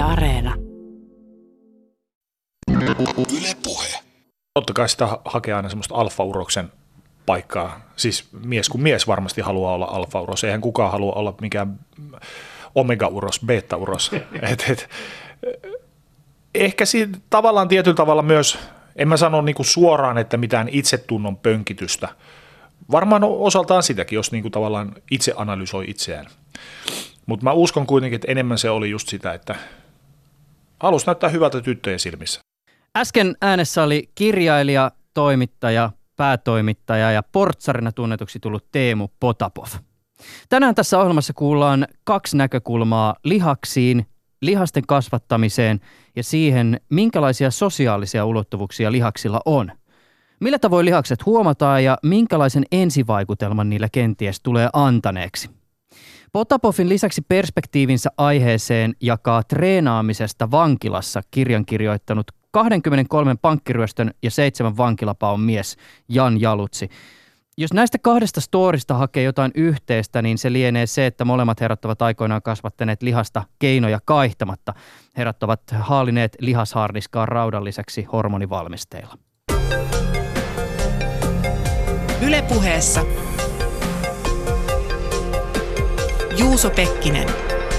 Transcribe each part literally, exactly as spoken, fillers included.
Areena. Yle Puhe. Totta kai sitä hakee aina semmoista alfa-uroksen paikkaa. Siis mies kuin mies varmasti haluaa olla alfa-uros. Eihän kukaan halua olla mikään omega-uros, beta-uros. et, et, ehkä siinä tavallaan tietyllä tavalla myös, en mä sano niinku suoraan, että mitään itsetunnon pönkitystä. Varmaan osaltaan sitäkin, jos niinku tavallaan itse analysoi itseään. Mutta mä uskon kuitenkin, että enemmän se oli just sitä, että halusi näyttää hyvältä tyttöjen silmissä. Äsken äänessä oli kirjailija, toimittaja, päätoimittaja ja portsarina tunnetuksi tullut Teemu Potapov. Tänään tässä ohjelmassa kuullaan kaksi näkökulmaa lihaksiin, lihasten kasvattamiseen ja siihen, minkälaisia sosiaalisia ulottuvuuksia lihaksilla on. Millä tavoin lihakset huomataan ja minkälaisen ensivaikutelman niillä kenties tulee antaneeksi. Potapovin lisäksi perspektiivinsä aiheeseen jakaa treenaamisesta vankilassa kirjan kirjoittanut kaksikymmentäkolme pankkiryöstön ja seitsemän vankilapaon mies Jan Jalutsi. Jos näistä kahdesta storista hakee jotain yhteistä, niin se lienee se, että molemmat herrat ovat aikoinaan kasvattaneet lihasta keinoja kaihtamatta. Herrat ovat haalineet lihashaardiskaa raudan lisäksi hormonivalmisteilla. Yle Puheessa Juuso Pekkinen.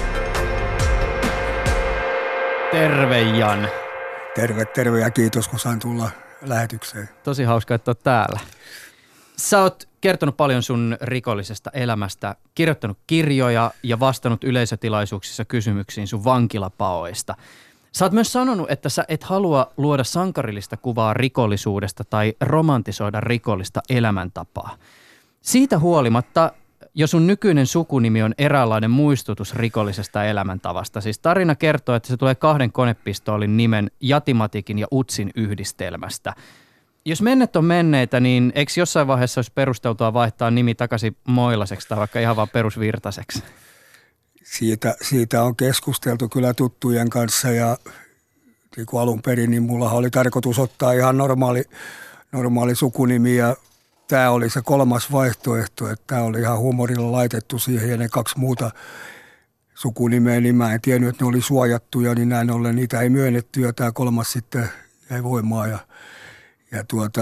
Terve Jan. Terve, terve ja kiitos kun sain tulla lähetykseen. Tosi hauska, että olet täällä. Sä oot kertonut paljon sun rikollisesta elämästä, kirjoittanut kirjoja ja vastannut yleisötilaisuuksissa kysymyksiin sun vankilapaoista. Sä oot myös sanonut, että sä et halua luoda sankarillista kuvaa rikollisuudesta tai romantisoida rikollista elämäntapaa. Siitä huolimatta, jo sun nykyinen sukunimi on eräänlainen muistutus rikollisesta elämäntavasta. Siis tarina kertoo, että se tulee kahden konepistoolin nimen Jatimatikin ja Utsin yhdistelmästä. Jos menneet on menneitä, niin eikö jossain vaiheessa olisi perusteltua vaihtaa nimi takaisin Moilaseksi tai vaikka ihan vaan perusvirtaseksi? Siitä, siitä on keskusteltu kyllä tuttujen kanssa ja niin kuin alun perin, niin mulla oli tarkoitus ottaa ihan normaali, normaali sukunimi ja tämä oli se kolmas vaihtoehto, että tämä oli ihan huumorilla laitettu siihen ja ne kaksi muuta sukunimeä, niin mä en tiennyt, että ne oli suojattuja, niin näin ollen niitä ei myönnetty ja tämä kolmas sitten jäi voimaan ja, ja tuota,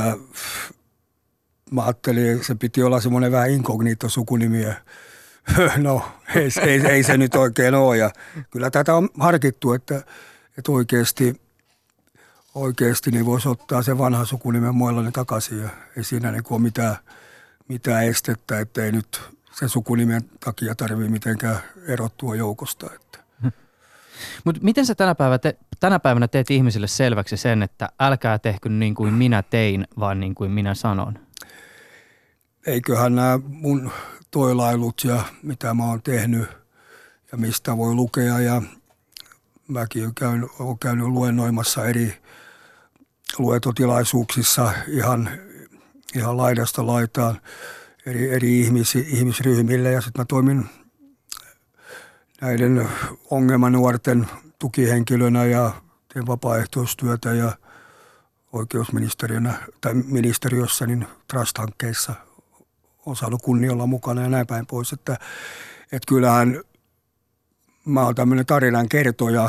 mä ajattelin, että se piti olla semmoinen vähän inkognito sukunimi ja no ei, ei, ei se nyt oikein ole ja kyllä tätä on harkittu, että, että oikeasti, oikeasti niin voisi ottaa se vanha sukunimen Moilanen takaisin ja ei siinä niin ole mitään, mitään estettä, että ei nyt sen sukunimen takia tarvitse mitenkään erottua joukosta. Että. Mutta miten sä tänä päivänä, te, tänä päivänä teet ihmisille selväksi sen, että älkää tehkö niin kuin minä tein, vaan niin kuin minä sanon? Eiköhän nämä mun toilailut ja mitä mä oon tehnyt ja mistä voi lukea ja mäkin olen käynyt, olen käynyt luennoimassa eri luentotilaisuuksissa ihan, ihan laidasta laitaan eri, eri ihmis, ihmisryhmille ja sitten mä toimin näiden ongelmanuorten tukihenkilönä ja teen vapaaehtoistyötä ja oikeusministeriönä tai ministeriössä niin Trust-hankkeissa on saanut kunnialla mukana ja näin päin pois, että, että kyllähän mä oon tämmöinen tarinan kertoja.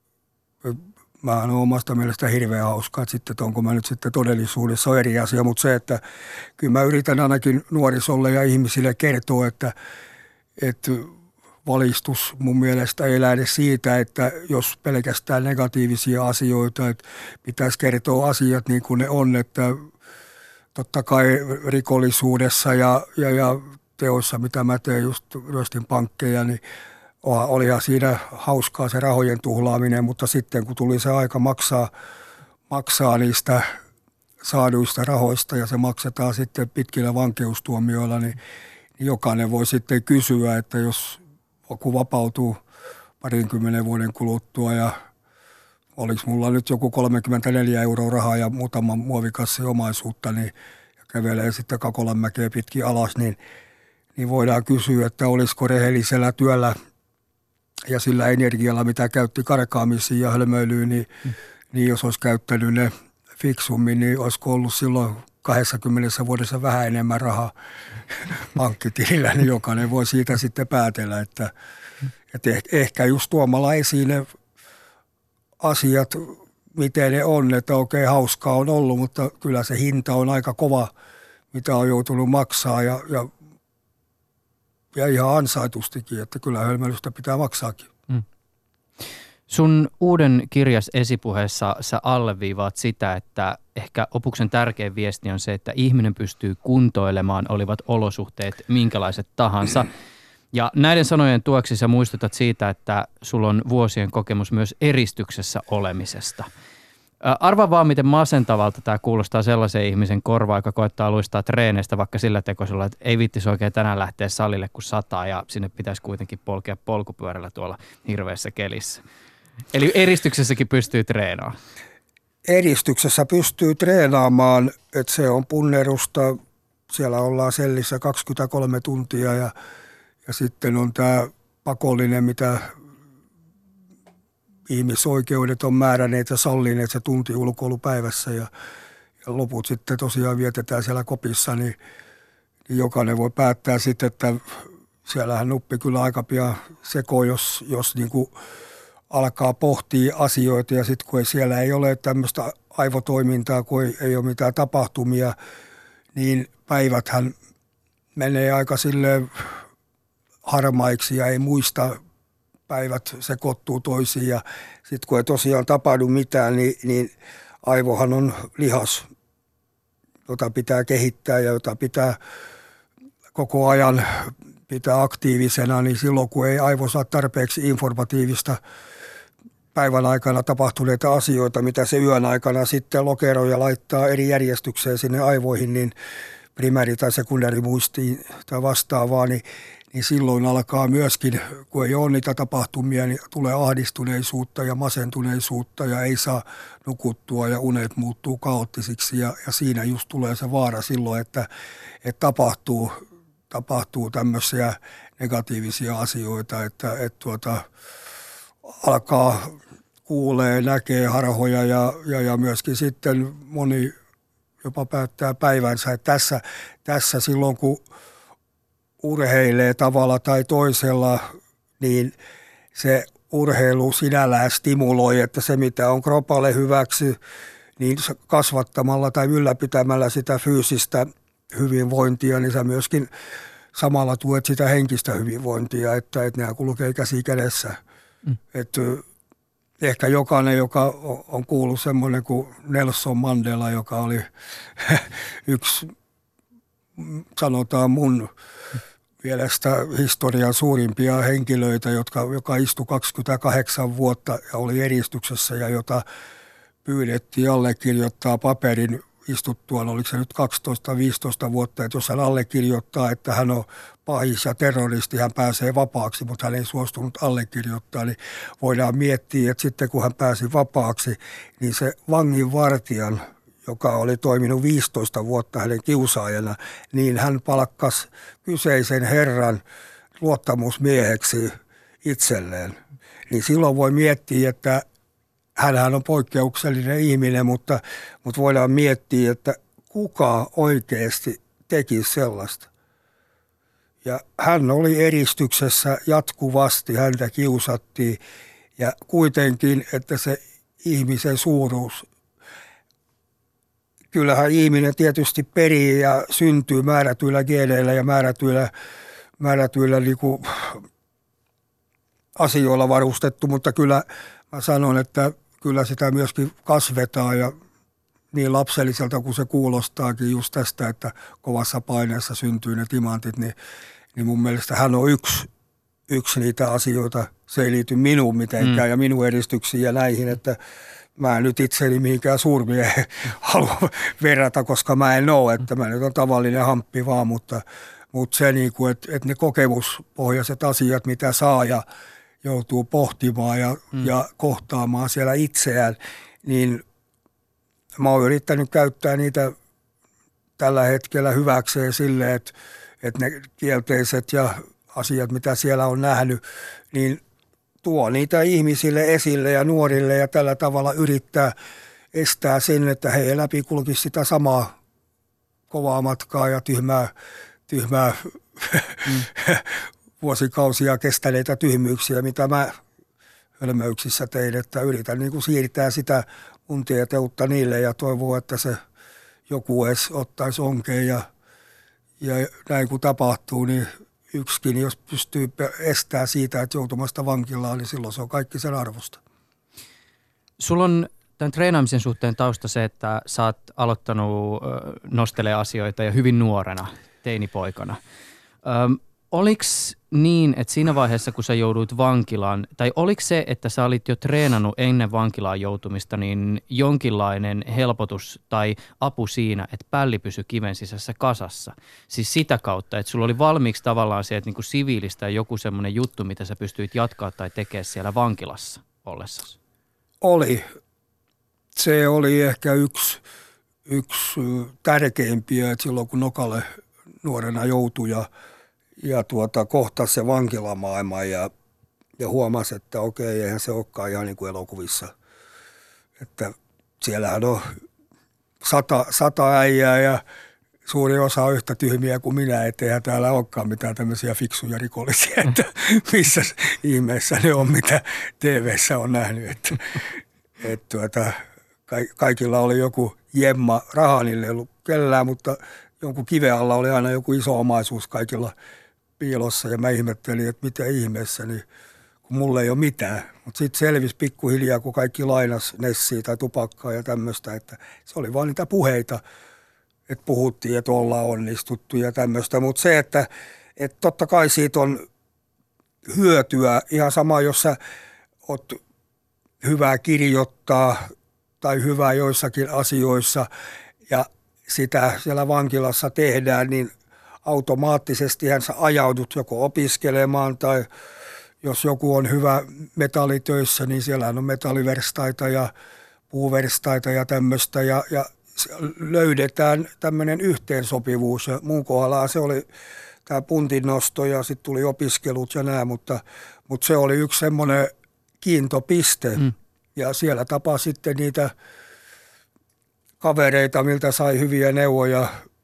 Mä oon omasta mielestä hirveän hauskaa, että sitten, että onko mä nyt sitten todellisuudessa on eri asia, mutta se, että kyllä mä yritän ainakin nuorisolle ja ihmisille kertoa, että, että valistus mun mielestä ei lähde siitä, että jos pelkästään negatiivisia asioita, että pitäisi kertoa asiat niin kuin ne on, että totta kai rikollisuudessa ja, ja, ja teoissa, mitä mä teen, just ryöstin pankkeja, niin olihan siinä hauskaa se rahojen tuhlaaminen, mutta sitten kun tuli se aika maksaa, maksaa niistä saaduista rahoista ja se maksetaan sitten pitkillä vankeustuomioilla, niin, niin jokainen voi sitten kysyä, että jos joku vapautuu parinkymmenen vuoden kuluttua ja oliko mulla nyt joku kolmekymmentäneljä euroa rahaa ja muutama muovikassi omaisuutta, niin ja kävelee sitten Kakolanmäkeä pitkin alas, niin, niin voidaan kysyä, että olisiko rehellisellä työllä ja sillä energialla, mitä käytti karkaamisiin ja hölmöilyyn, niin, mm. niin jos olisi käyttänyt ne fiksummin, niin olisiko ollut silloin kaksikymmentä vuodessa vähän enemmän rahaa pankkitilillä, niin jokainen voi siitä sitten päätellä, että, että ehkä just tuomalla esille asiat, miten ne on, että okei, hauskaa on ollut, mutta kyllä se hinta on aika kova, mitä on joutunut maksaa ja, ja, ja ihan ansaitustikin, että kyllä hölmöilystä pitää maksaakin. Mm. Sun uuden kirjas esipuheessa sä alleviivaat sitä, että ehkä opuksen tärkein viesti on se, että ihminen pystyy kuntoilemaan, olivat olosuhteet minkälaiset tahansa. Ja näiden sanojen tueksi sä muistutat siitä, että sulla on vuosien kokemus myös eristyksessä olemisesta. Arvaa vaan, miten masentavalta tämä kuulostaa sellaisen ihmisen korvaa, joka koettaa luistaa treeneistä vaikka sillä tekoisella, että ei viittisi oikein tänään lähteä salille, kun sataa ja sinne pitäisi kuitenkin polkea polkupyörällä tuolla hirveässä kelissä. Eli eristyksessäkin pystyy treenaamaan. Eristyksessä pystyy treenaamaan, että se on punnerusta. Siellä ollaan sellissä kaksikymmentäkolme tuntia ja, ja sitten on tämä pakollinen, mitä ihmisoikeudet on määränneet ja sallineet se tunti ulkoilupäivässä ja, ja loput sitten tosiaan vietetään siellä kopissa, niin, niin jokainen voi päättää sitten, että siellähän nuppi kyllä aika pian sekoo, jos, jos niin kuin alkaa pohtia asioita ja sitten kun ei, siellä ei ole tämmöistä aivotoimintaa, kun ei, ei ole mitään tapahtumia, niin päiväthän menee aika silleen harmaiksi ja ei muista, päivät sekoittuu toisiin ja sitten kun ei tosiaan tapahdu mitään, niin, niin aivohan on lihas, jota pitää kehittää ja jota pitää koko ajan pitää aktiivisena, niin silloin kun ei aivo saa tarpeeksi informatiivista päivän aikana tapahtuneita asioita, mitä se yön aikana sitten lokeroja laittaa eri järjestykseen sinne aivoihin, niin primääri- tai sekundäärimuistiin tai vastaavaa, niin, niin silloin alkaa myöskin, kun ei ole niitä tapahtumia, niin tulee ahdistuneisuutta ja masentuneisuutta ja ei saa nukuttua ja unet muuttuu kaoottisiksi ja, ja siinä just tulee se vaara silloin, että, että tapahtuu, tapahtuu tämmöisiä negatiivisia asioita, että, että tuota, alkaa kuulee, näkee harhoja ja, ja, ja myöskin sitten moni jopa päättää päivänsä. Että tässä, tässä silloin, kun urheilee tavalla tai toisella, niin se urheilu sinällään stimuloi, että se mitä on kropalle hyväksi, niin kasvattamalla tai ylläpitämällä sitä fyysistä hyvinvointia, niin sä myöskin samalla tuet sitä henkistä hyvinvointia, että, että nämä kulkee käsi kädessä. Mm. Että ehkä jokainen, joka on kuullut semmoinen kuin Nelson Mandela, joka oli yksi, sanotaan mun mielestä historian suurimpia henkilöitä, jotka, joka istui kaksikymmentäkahdeksan vuotta ja oli eristyksessä ja jota pyydettiin allekirjoittaa paperin istuttuaan, oliko se nyt kaksitoista viisitoista vuotta, että jos hän allekirjoittaa, että hän on pahis ja terroristi, hän pääsee vapaaksi, mutta hän ei suostunut allekirjoittaa, niin voidaan miettiä, että sitten kun hän pääsi vapaaksi, niin se vanginvartijan, joka oli toiminut viisitoista vuotta hänen kiusaajana, niin hän palkkasi kyseisen herran luottamusmieheksi itselleen. Niin silloin voi miettiä, että hänhän on poikkeuksellinen ihminen, mutta, mutta voidaan miettiä, että kuka oikeasti teki sellaista. Ja hän oli eristyksessä jatkuvasti, häntä kiusattiin ja kuitenkin, että se ihmisen suuruus, kyllähän ihminen tietysti perii ja syntyy määrätyillä geeneillä ja määrätyillä, määrätyillä niin kuin asioilla varustettu, mutta kyllä mä sanon, että kyllä sitä myöskin kasvetaan ja niin lapselliselta kuin se kuulostaakin just tästä, että kovassa paineessa syntyy ne timantit, niin, niin mun mielestä hän on yksi, yksi niitä asioita. Se ei liity minuun mitenkään mm. ja minun edistyksiin ja näihin, että mä en nyt itseni mihinkään suurmiehen halua verrata, koska mä en ole, että mä nyt on tavallinen hamppi vaan, mutta, mutta se niin kuin, että, että ne kokemuspohjaiset asiat, mitä saa ja joutuu pohtimaan ja, mm. ja kohtaamaan siellä itseään, niin mä oon yrittänyt käyttää niitä tällä hetkellä hyväkseen silleen, että, että ne kielteiset ja asiat, mitä siellä on nähnyt, niin tuo niitä ihmisille esille ja nuorille ja tällä tavalla yrittää estää sen, että he läpi kulkisi sitä samaa kovaa matkaa ja tyhmää, tyhmää mm. vuosikausia kestäneitä tyhmyyksiä, mitä mä hölmöyksissä tein, että yritän niin kuin siirtää sitä mun tietoutta niille ja toivoo, että se joku edes ottaisi onkeen ja, ja näin kun tapahtuu, niin yksikin, jos pystyy estämään siitä, että joutumasta vankilaan, niin silloin se on kaikki sen arvosta. Sulla on tämän treenaamisen suhteen tausta se, että sä oot aloittanut nostelee asioita ja hyvin nuorena, teinipoikana. Öm, oliko niin, että siinä vaiheessa, kun sä jouduit vankilaan, tai oliko se, että sä olit jo treenannut ennen vankilaan joutumista, niin jonkinlainen helpotus tai apu siinä, että pälli pysyi kiven sisässä kasassa? Siis sitä kautta, että sulla oli valmiiksi tavallaan se, että niin kuin siviilistä joku semmoinen juttu, mitä sä pystyit jatkaa tai tekemään siellä vankilassa ollessasi? Oli. Se oli ehkä yksi, yksi tärkeimpiä, että silloin kun Nokalle nuorena joutui ja, ja tuota, kohtasi se vankilamaailma ja, ja huomasi, että okei, eihän se olekaan ihan niin kuin elokuvissa. Että siellähän on sata, sata äijää ja suuri osa on yhtä tyhmiä kuin minä, etteihän täällä olekaan mitään tämmöisiä fiksuja rikollisia, että missä ihmeessä ne on, mitä T V:ssä on nähnyt. Että, et tuota, kaikilla oli joku jemma, rahaa niille ei ollut kellään, mutta jonkun kiven alla oli aina joku iso omaisuus kaikilla piilossa ja mä ihmettelin, että mitä ihmeessä, niin kun mulla ei ole mitään. Mutta sitten selvisi pikkuhiljaa, kun kaikki lainas nessiä tai tupakkaa ja tämmöistä, että se oli vaan niitä puheita, että puhuttiin, että ollaan onnistuttu ja tämmöistä. Mutta se, että, että totta kai siitä on hyötyä ihan sama, jos sä oot hyvää kirjoittaa tai hyvää joissakin asioissa ja sitä siellä vankilassa tehdään, niin automaattisesti sä ajaudut joko opiskelemaan tai jos joku on hyvä metallitöissä, niin siellä on metalliverstaita ja puuverstaita ja tämmöistä ja, ja löydetään tämmöinen yhteensopivuus ja mun kohdalla se oli tämä puntinnosto ja sitten tuli opiskelut ja nämä, mutta, mutta se oli yksi semmoinen kiintopiste mm. ja siellä tapasi sitten niitä kavereita, miltä sai hyviä neuvoja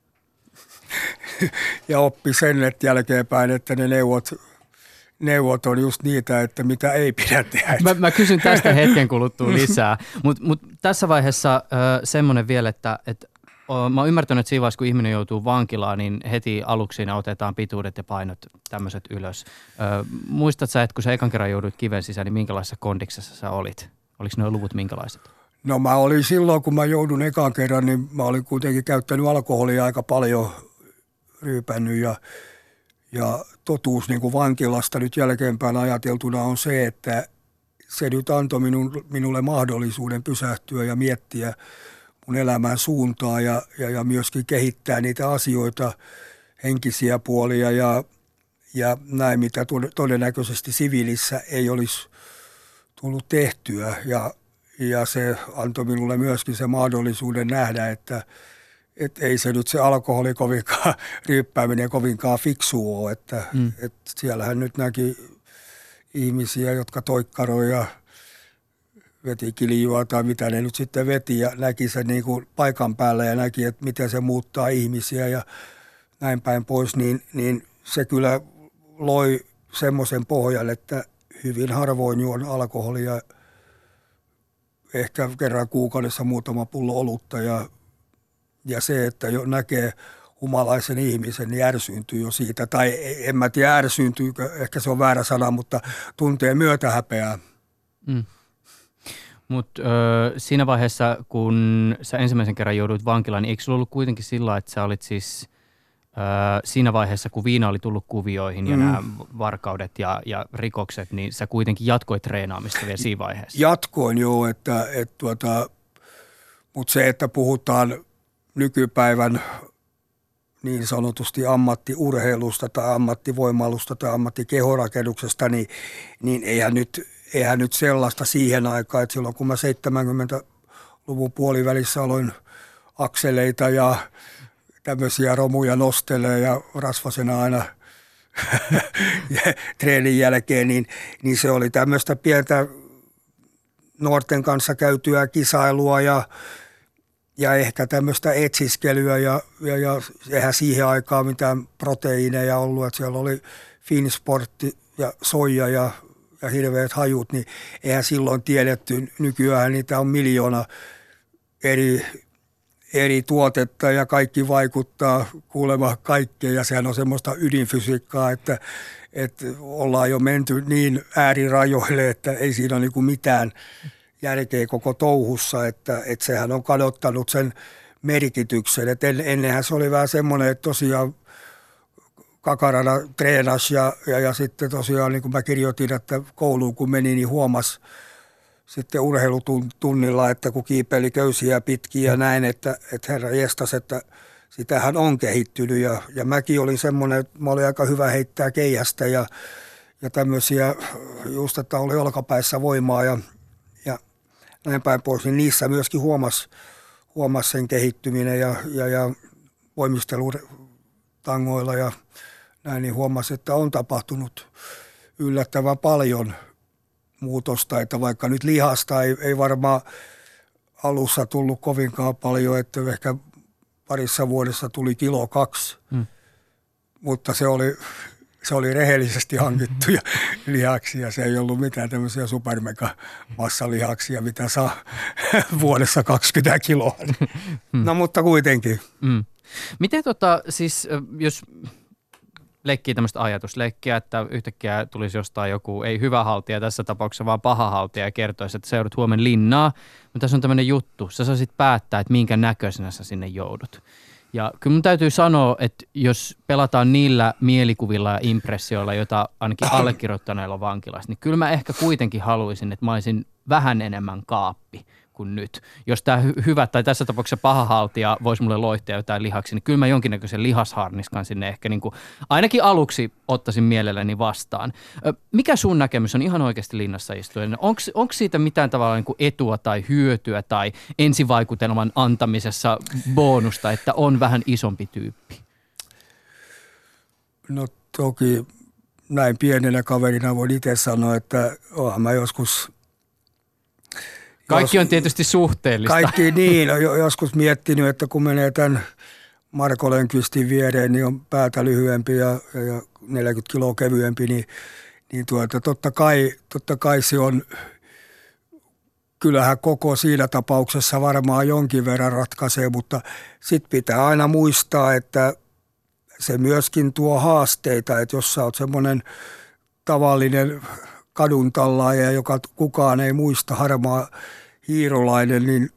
ja oppi sen, että jälkeenpäin, että ne neuvot, neuvot on just niitä, että mitä ei pidä tehdä. Mä, mä kysyn tästä hetken kuluttua lisää, mutta mut tässä vaiheessa äh, semmoinen vielä, että et, äh, mä oon ymmärtänyt, että siinä vaiheessa, kun ihminen joutuu vankilaan, niin heti aluksi siinä otetaan pituudet ja painot tämmöiset ylös. Äh, muistat sä, että kun sä ekan kerran jouduit kiven sisään, niin minkälaisessa kondiksessa sä olit? Oliko ne luvut minkälaiset? No mä olin silloin, kun mä joudun ekan kerran, niin mä olin kuitenkin käyttänyt alkoholia aika paljon, ryypännyt ja, ja totuus niin kuin vankilasta nyt jälkeenpäin ajateltuna on se, että se nyt antoi minun, minulle mahdollisuuden pysähtyä ja miettiä mun elämän suuntaa ja, ja, ja myöskin kehittää niitä asioita, henkisiä puolia ja, ja näin, mitä todennäköisesti siviilissä ei olisi tullut tehtyä ja Ja se antoi minulle myöskin se mahdollisuuden nähdä, että et ei se nyt se alkoholi kovinkaan, ryyppääminen kovinkaan fiksu ole. Että mm. et siellähän nyt näki ihmisiä, jotka toikkaroi ja veti kiljua tai mitä ne nyt sitten veti ja näki sen niin kuin paikan päällä ja näki, että miten se muuttaa ihmisiä ja näin päin pois. Niin, niin se kyllä loi semmoisen pohjan, että hyvin harvoin juon alkoholia. Ehkä kerran kuukaudessa muutama pullo olutta ja, ja se, että jo näkee humalaisen ihmisen, niin ärsyyntyy jo siitä. Tai en mä tiedä ärsyyntyykö, ehkä se on väärä sana, mutta tuntee myötähäpeää. Mm. Mutta siinä vaiheessa, kun sä ensimmäisen kerran jouduit vankilaan, niin eikö sulla ollut kuitenkin sillä, että sä olit siis ö, siinä vaiheessa, kun viina oli tullut kuvioihin ja mm. nämä varkaudet ja, ja rikokset, niin sä kuitenkin jatkoit treenaamista vielä siinä vaiheessa? Jatkoin joo, että, et tuota, mutta se, että puhutaan nykypäivän niin sanotusti ammattiurheilusta tai ammattivoimailusta tai ammattikehorakennuksesta, niin, niin eihän, nyt, eihän nyt sellaista siihen aikaan, että silloin kun mä seitsemänkymmentäluvun puolivälissä aloin akseleita ja tämmöisiä romuja nostelee ja rasvasena aina treenin jälkeen, niin, niin se oli tämmöistä pientä nuorten kanssa käytyä kisailua ja, ja ehkä tämmöistä etsiskelyä ja, ja, ja eihän siihen aikaan mitään proteiineja ollut, että siellä oli Finsportti ja soija ja, ja hirveät hajut, niin eihän silloin tiedetty. Nykyään niitä on miljoona eri, eri tuotetta ja kaikki vaikuttaa kuulemma kaikkeen ja sehän on semmoista ydinfysiikkaa, että, että ollaan jo menty niin äärirajoille, että ei siinä ole niin kuin mitään järkeä koko touhussa, että, että sehän on kadottanut sen merkityksen. Et en, ennenhän se oli vähän semmoinen, että tosiaan kakarana treenasi ja, ja, ja sitten tosiaan niin kuin mä kirjoitin, että kouluun kun meni, niin huomasi sitten urheilutunnilla, että kun kiipeili köysiä pitkin ja näin, että, että herra jestas, että sitähän on kehittynyt ja, ja mäkin olin semmoinen, että mä olin aika hyvä heittää keihästä ja, ja tämmöisiä, just että oli olkapäissä voimaa ja, ja näin päin pois, niin niissä myöskin huomasi, huomasi sen kehittyminen ja, ja, ja voimistelutangoilla ja näin, niin huomasi, että on tapahtunut yllättävän paljon muutosta, että vaikka nyt lihasta ei, ei varmaan alussa tullut kovinkaan paljon, että ehkä parissa vuodessa tuli kilo kaksi, hmm. mutta se oli, se oli rehellisesti hankittuja lihaksia. Se ei ollut mitään tämmöisiä supermega massalihaksia, mitä saa vuodessa kaksikymmentä kiloa. Hmm. No mutta kuitenkin. Hmm. Miten tota siis, jos leikkii tämmöistä ajatusleikkiä, että yhtäkkiä tulisi jostain joku, ei hyvä haltija tässä tapauksessa, vaan paha haltija ja kertoisi, että sä joudut huomenna linnaa, mutta tässä on tämmöinen juttu, sä saisit päättää, että minkä näköisenä sä sinne joudut. Ja kyllä mun täytyy sanoa, että jos pelataan niillä mielikuvilla ja impressioilla, joita ainakin allekirjoittaneilla on vankilassa, niin kyllä mä ehkä kuitenkin haluaisin, että mä olisin vähän enemmän kaappi kuin nyt. Jos tämä hy- hyvä tai tässä tapauksessa paha haltija voisi mulle loihtia jotain lihaksi, niin kyllä mä jonkinnäköisen lihasharniskan sinne ehkä niin kuin, ainakin aluksi ottaisin mielelläni vastaan. Ö, mikä sun näkemys on ihan oikeasti linnassa istuen? Onko siitä mitään tavalla niin kuin etua tai hyötyä tai ensivaikutelman antamisessa bonusta, että on vähän isompi tyyppi? No toki näin pienenä kaverina voin itse sanoa, että oonhan mä joskus Kaikki on tietysti suhteellista. Kaikki niin, on joskus miettinyt, että kun menee tämän Marko Lönkvistin viereen, niin on päätä lyhyempi ja, ja neljäkymmentä kiloa kevyempi, niin, niin tuota, totta, kai, totta kai se on, kyllähän koko siinä tapauksessa varmaan jonkin verran ratkaisee, mutta sitten pitää aina muistaa, että se myöskin tuo haasteita, että jos sä oot semmoinen tavallinen kadun tallaaja, joka kukaan ei muista, harmaa hiirulainen, niin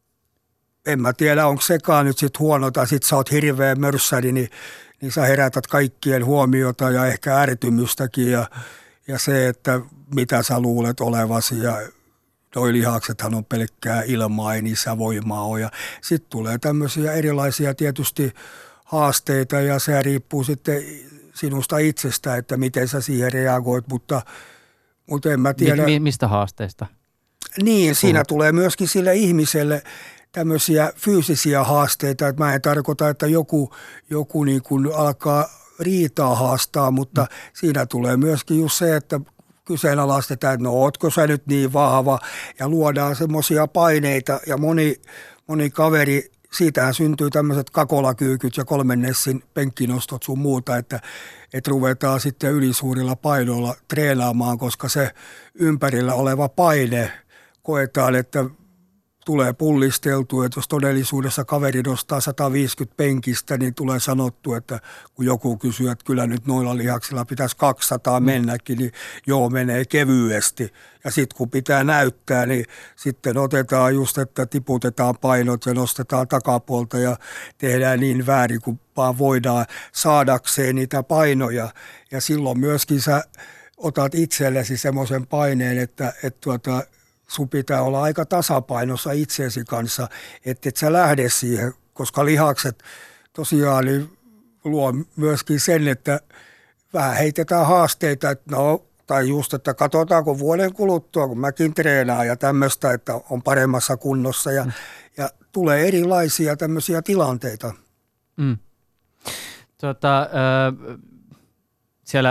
en mä tiedä, onko sekaan nyt sit huono, tai sit sä oot hirveä mörssäri, niin, niin sä herätät kaikkien huomiota ja ehkä ärtymystäkin, ja, ja se, että mitä sä luulet olevasi, ja noi lihaksethan on pelkkää ilmaa, ei niissä voimaa ole, ja sitten tulee tämmöisiä erilaisia tietysti haasteita, ja se riippuu sitten sinusta itsestä, että miten sä siihen reagoit, mutta Mutta en mä tiedä. Mi- mistä haasteista? Niin, siinä tulee myöskin sille ihmiselle tämmöisiä fyysisiä haasteita. Että mä en tarkoita, että joku, joku niin kuin alkaa riitaa haastaa, mutta mm. siinä tulee myöskin just se, että kyseenalaistetaan, että no ootko sä nyt niin vahva ja luodaan semmoisia paineita ja moni, moni kaveri, siitähän syntyy tämmöiset kakolakyykyt ja kolmennessin penkkinostot sun muuta, että, että ruvetaan sitten ylisuurilla painoilla treenaamaan, koska se ympärillä oleva paine koetaan, että tulee pullisteltua, että jos todellisuudessa kaveri nostaa sata viisikymmentä penkistä, niin tulee sanottu, että kun joku kysyy, että kyllä nyt noilla lihaksilla pitäisi kaksisataa mennäkin, niin joo, menee kevyesti. Ja sitten kun pitää näyttää, niin sitten otetaan just, että tiputetaan painot ja nostetaan takapuolta ja tehdään niin väärin kuin vaan voidaan saadakseen niitä painoja. Ja silloin myöskin sä otat itsellesi semmoisen paineen, että, että tuota, sun pitää olla aika tasapainossa itseesi kanssa, että et sä lähde siihen, koska lihakset tosiaan niin luo myöskin sen, että vähän heitetään haasteita, että no, tai just, että katsotaanko vuoden kuluttua, kun mäkin treenaan ja tämmöistä, että on paremmassa kunnossa ja, mm. ja tulee erilaisia tämmöisiä tilanteita. Mm. Tota, äh, siellä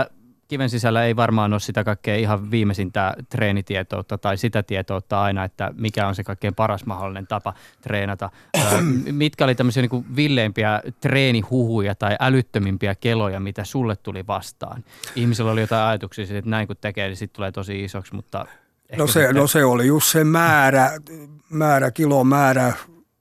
kiven sisällä ei varmaan ole sitä kaikkea ihan viimeisintä treenitietoutta tai sitä tietoutta aina, että mikä on se kaikkein paras mahdollinen tapa treenata. Mitkä oli tämmöisiä niin kuin villeimpiä treenihuhuja tai älyttömimpiä keloja, mitä sulle tuli vastaan? Ihmisillä oli jotain ajatuksia, että näin kun tekee, niin sitten tulee tosi isoksi, mutta... No se, sitten... no se oli just se määrä, määrä, kilomäärä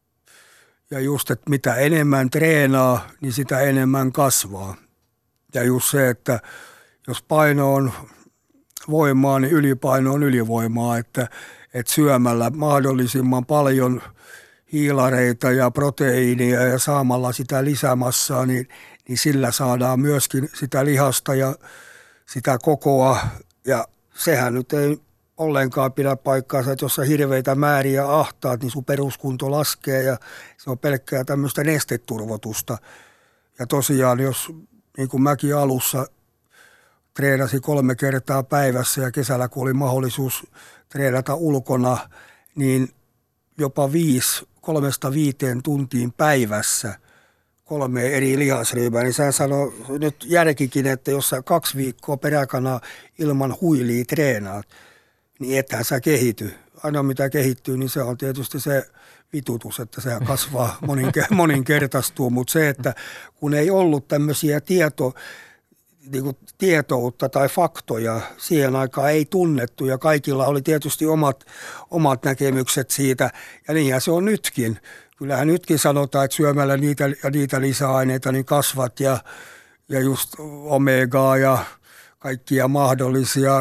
ja just, että mitä enemmän treenaa, niin sitä enemmän kasvaa. Ja just se, että jos paino on voimaa, niin ylipaino on ylivoimaa, että, että syömällä mahdollisimman paljon hiilareita ja proteiinia ja saamalla sitä lisämassaa, niin, niin sillä saadaan myöskin sitä lihasta ja sitä kokoa. Ja sehän nyt ei ollenkaan pidä paikkaansa, että jos sä hirveitä määriä ahtaat, niin sun peruskunto laskee ja se on pelkkää tämmöistä nesteturvotusta. Ja tosiaan, jos niin kuin mäkin alussa treenasi kolme kertaa päivässä ja kesällä, kun oli mahdollisuus treenata ulkona, niin jopa viisi, kolmesta viiteen tuntiin päivässä kolme eri lihasryhmää, niin sä sanoo nyt järkikin, että jos sä kaksi viikkoa peräkanaa ilman huilia treenaat, niin ethän sä kehity. Ainoa mitä kehittyy, niin se on tietysti se vitutus, että se kasvaa moninkertaistuu, mutta se, että kun ei ollut tämmöisiä tieto, niin kuin tietoutta tai faktoja siihen aikaan ei tunnettu ja kaikilla oli tietysti omat, omat näkemykset siitä ja niinhän se on nytkin. Kyllähän nytkin sanotaan, että syömällä niitä ja niitä lisäaineita niin kasvat ja, ja just omegaa ja kaikkia mahdollisia,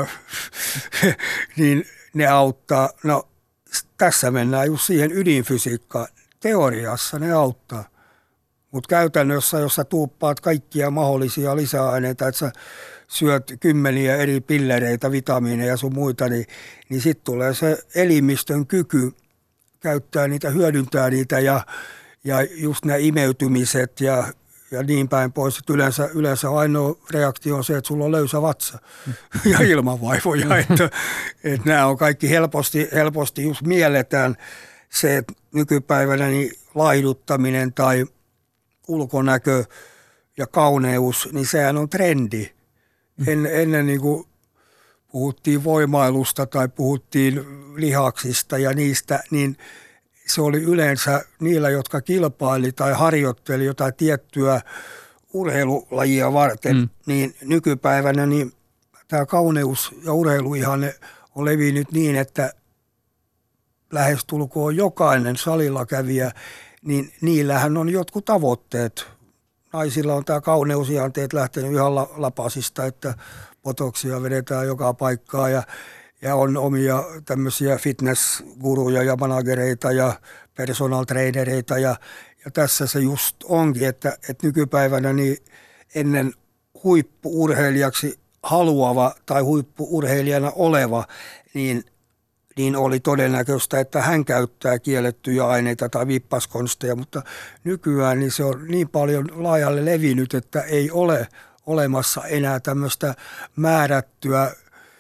niin ne auttaa. No tässä mennään just siihen ydinfysiikkaan. Teoriassa ne auttaa. Mutta käytännössä, jos sä tuuppaat kaikkia mahdollisia lisäaineita, että sä syöt kymmeniä eri pillereitä, vitamiineja ja sun muita, niin, niin sitten tulee se elimistön kyky käyttää niitä, hyödyntää niitä ja, ja just nämä imeytymiset ja, ja niin päin pois. Että yleensä, yleensä ainoa reaktio on se, että sulla on löysä vatsa ja ilmanvaivoja. Että, että nämä on kaikki helposti, helposti just mielletään se, että nykypäivänä niin laihduttaminen tai ulkonäkö ja kauneus, niin sehän on trendi. En, ennen niin kuin puhuttiin voimailusta tai puhuttiin lihaksista ja niistä, niin se oli yleensä niillä, jotka kilpaili tai harjoitteli jotain tiettyä urheilulajia varten, mm. niin nykypäivänä niin tämä kauneus ja urheiluihanne on levinnyt niin, että lähestulkoon jokainen salilla kävijä, niin niillähän on jotkut tavoitteet. Naisilla on tämä kauneusihanteet lähtenyt ihan lapasista, että botoksia vedetään joka paikkaa ja, ja on omia tämmöisiä fitnessguruja ja managereita ja personal trainereita ja, ja tässä se just onkin, että, että nykypäivänä niin ennen huippu-urheilijaksi haluava tai huippu-urheilijana oleva, niin niin oli todennäköistä, että hän käyttää kiellettyjä aineita tai vippaskonsteja, mutta nykyään niin se on niin paljon laajalle levinnyt, että ei ole olemassa enää tämmöistä määrättyä